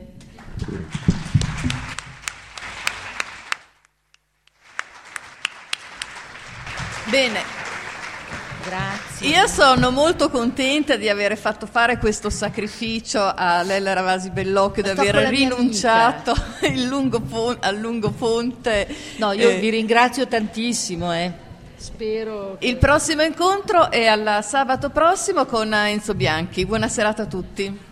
Bene. Grazie. Io sono molto contenta di aver fatto fare questo sacrificio a Lella Ravasi Bellocchio, di Sto aver con la mia rinunciato al lungo ponte. No, io vi ringrazio tantissimo. Spero che... Il prossimo incontro è al sabato prossimo con Enzo Bianchi. Buona serata a tutti.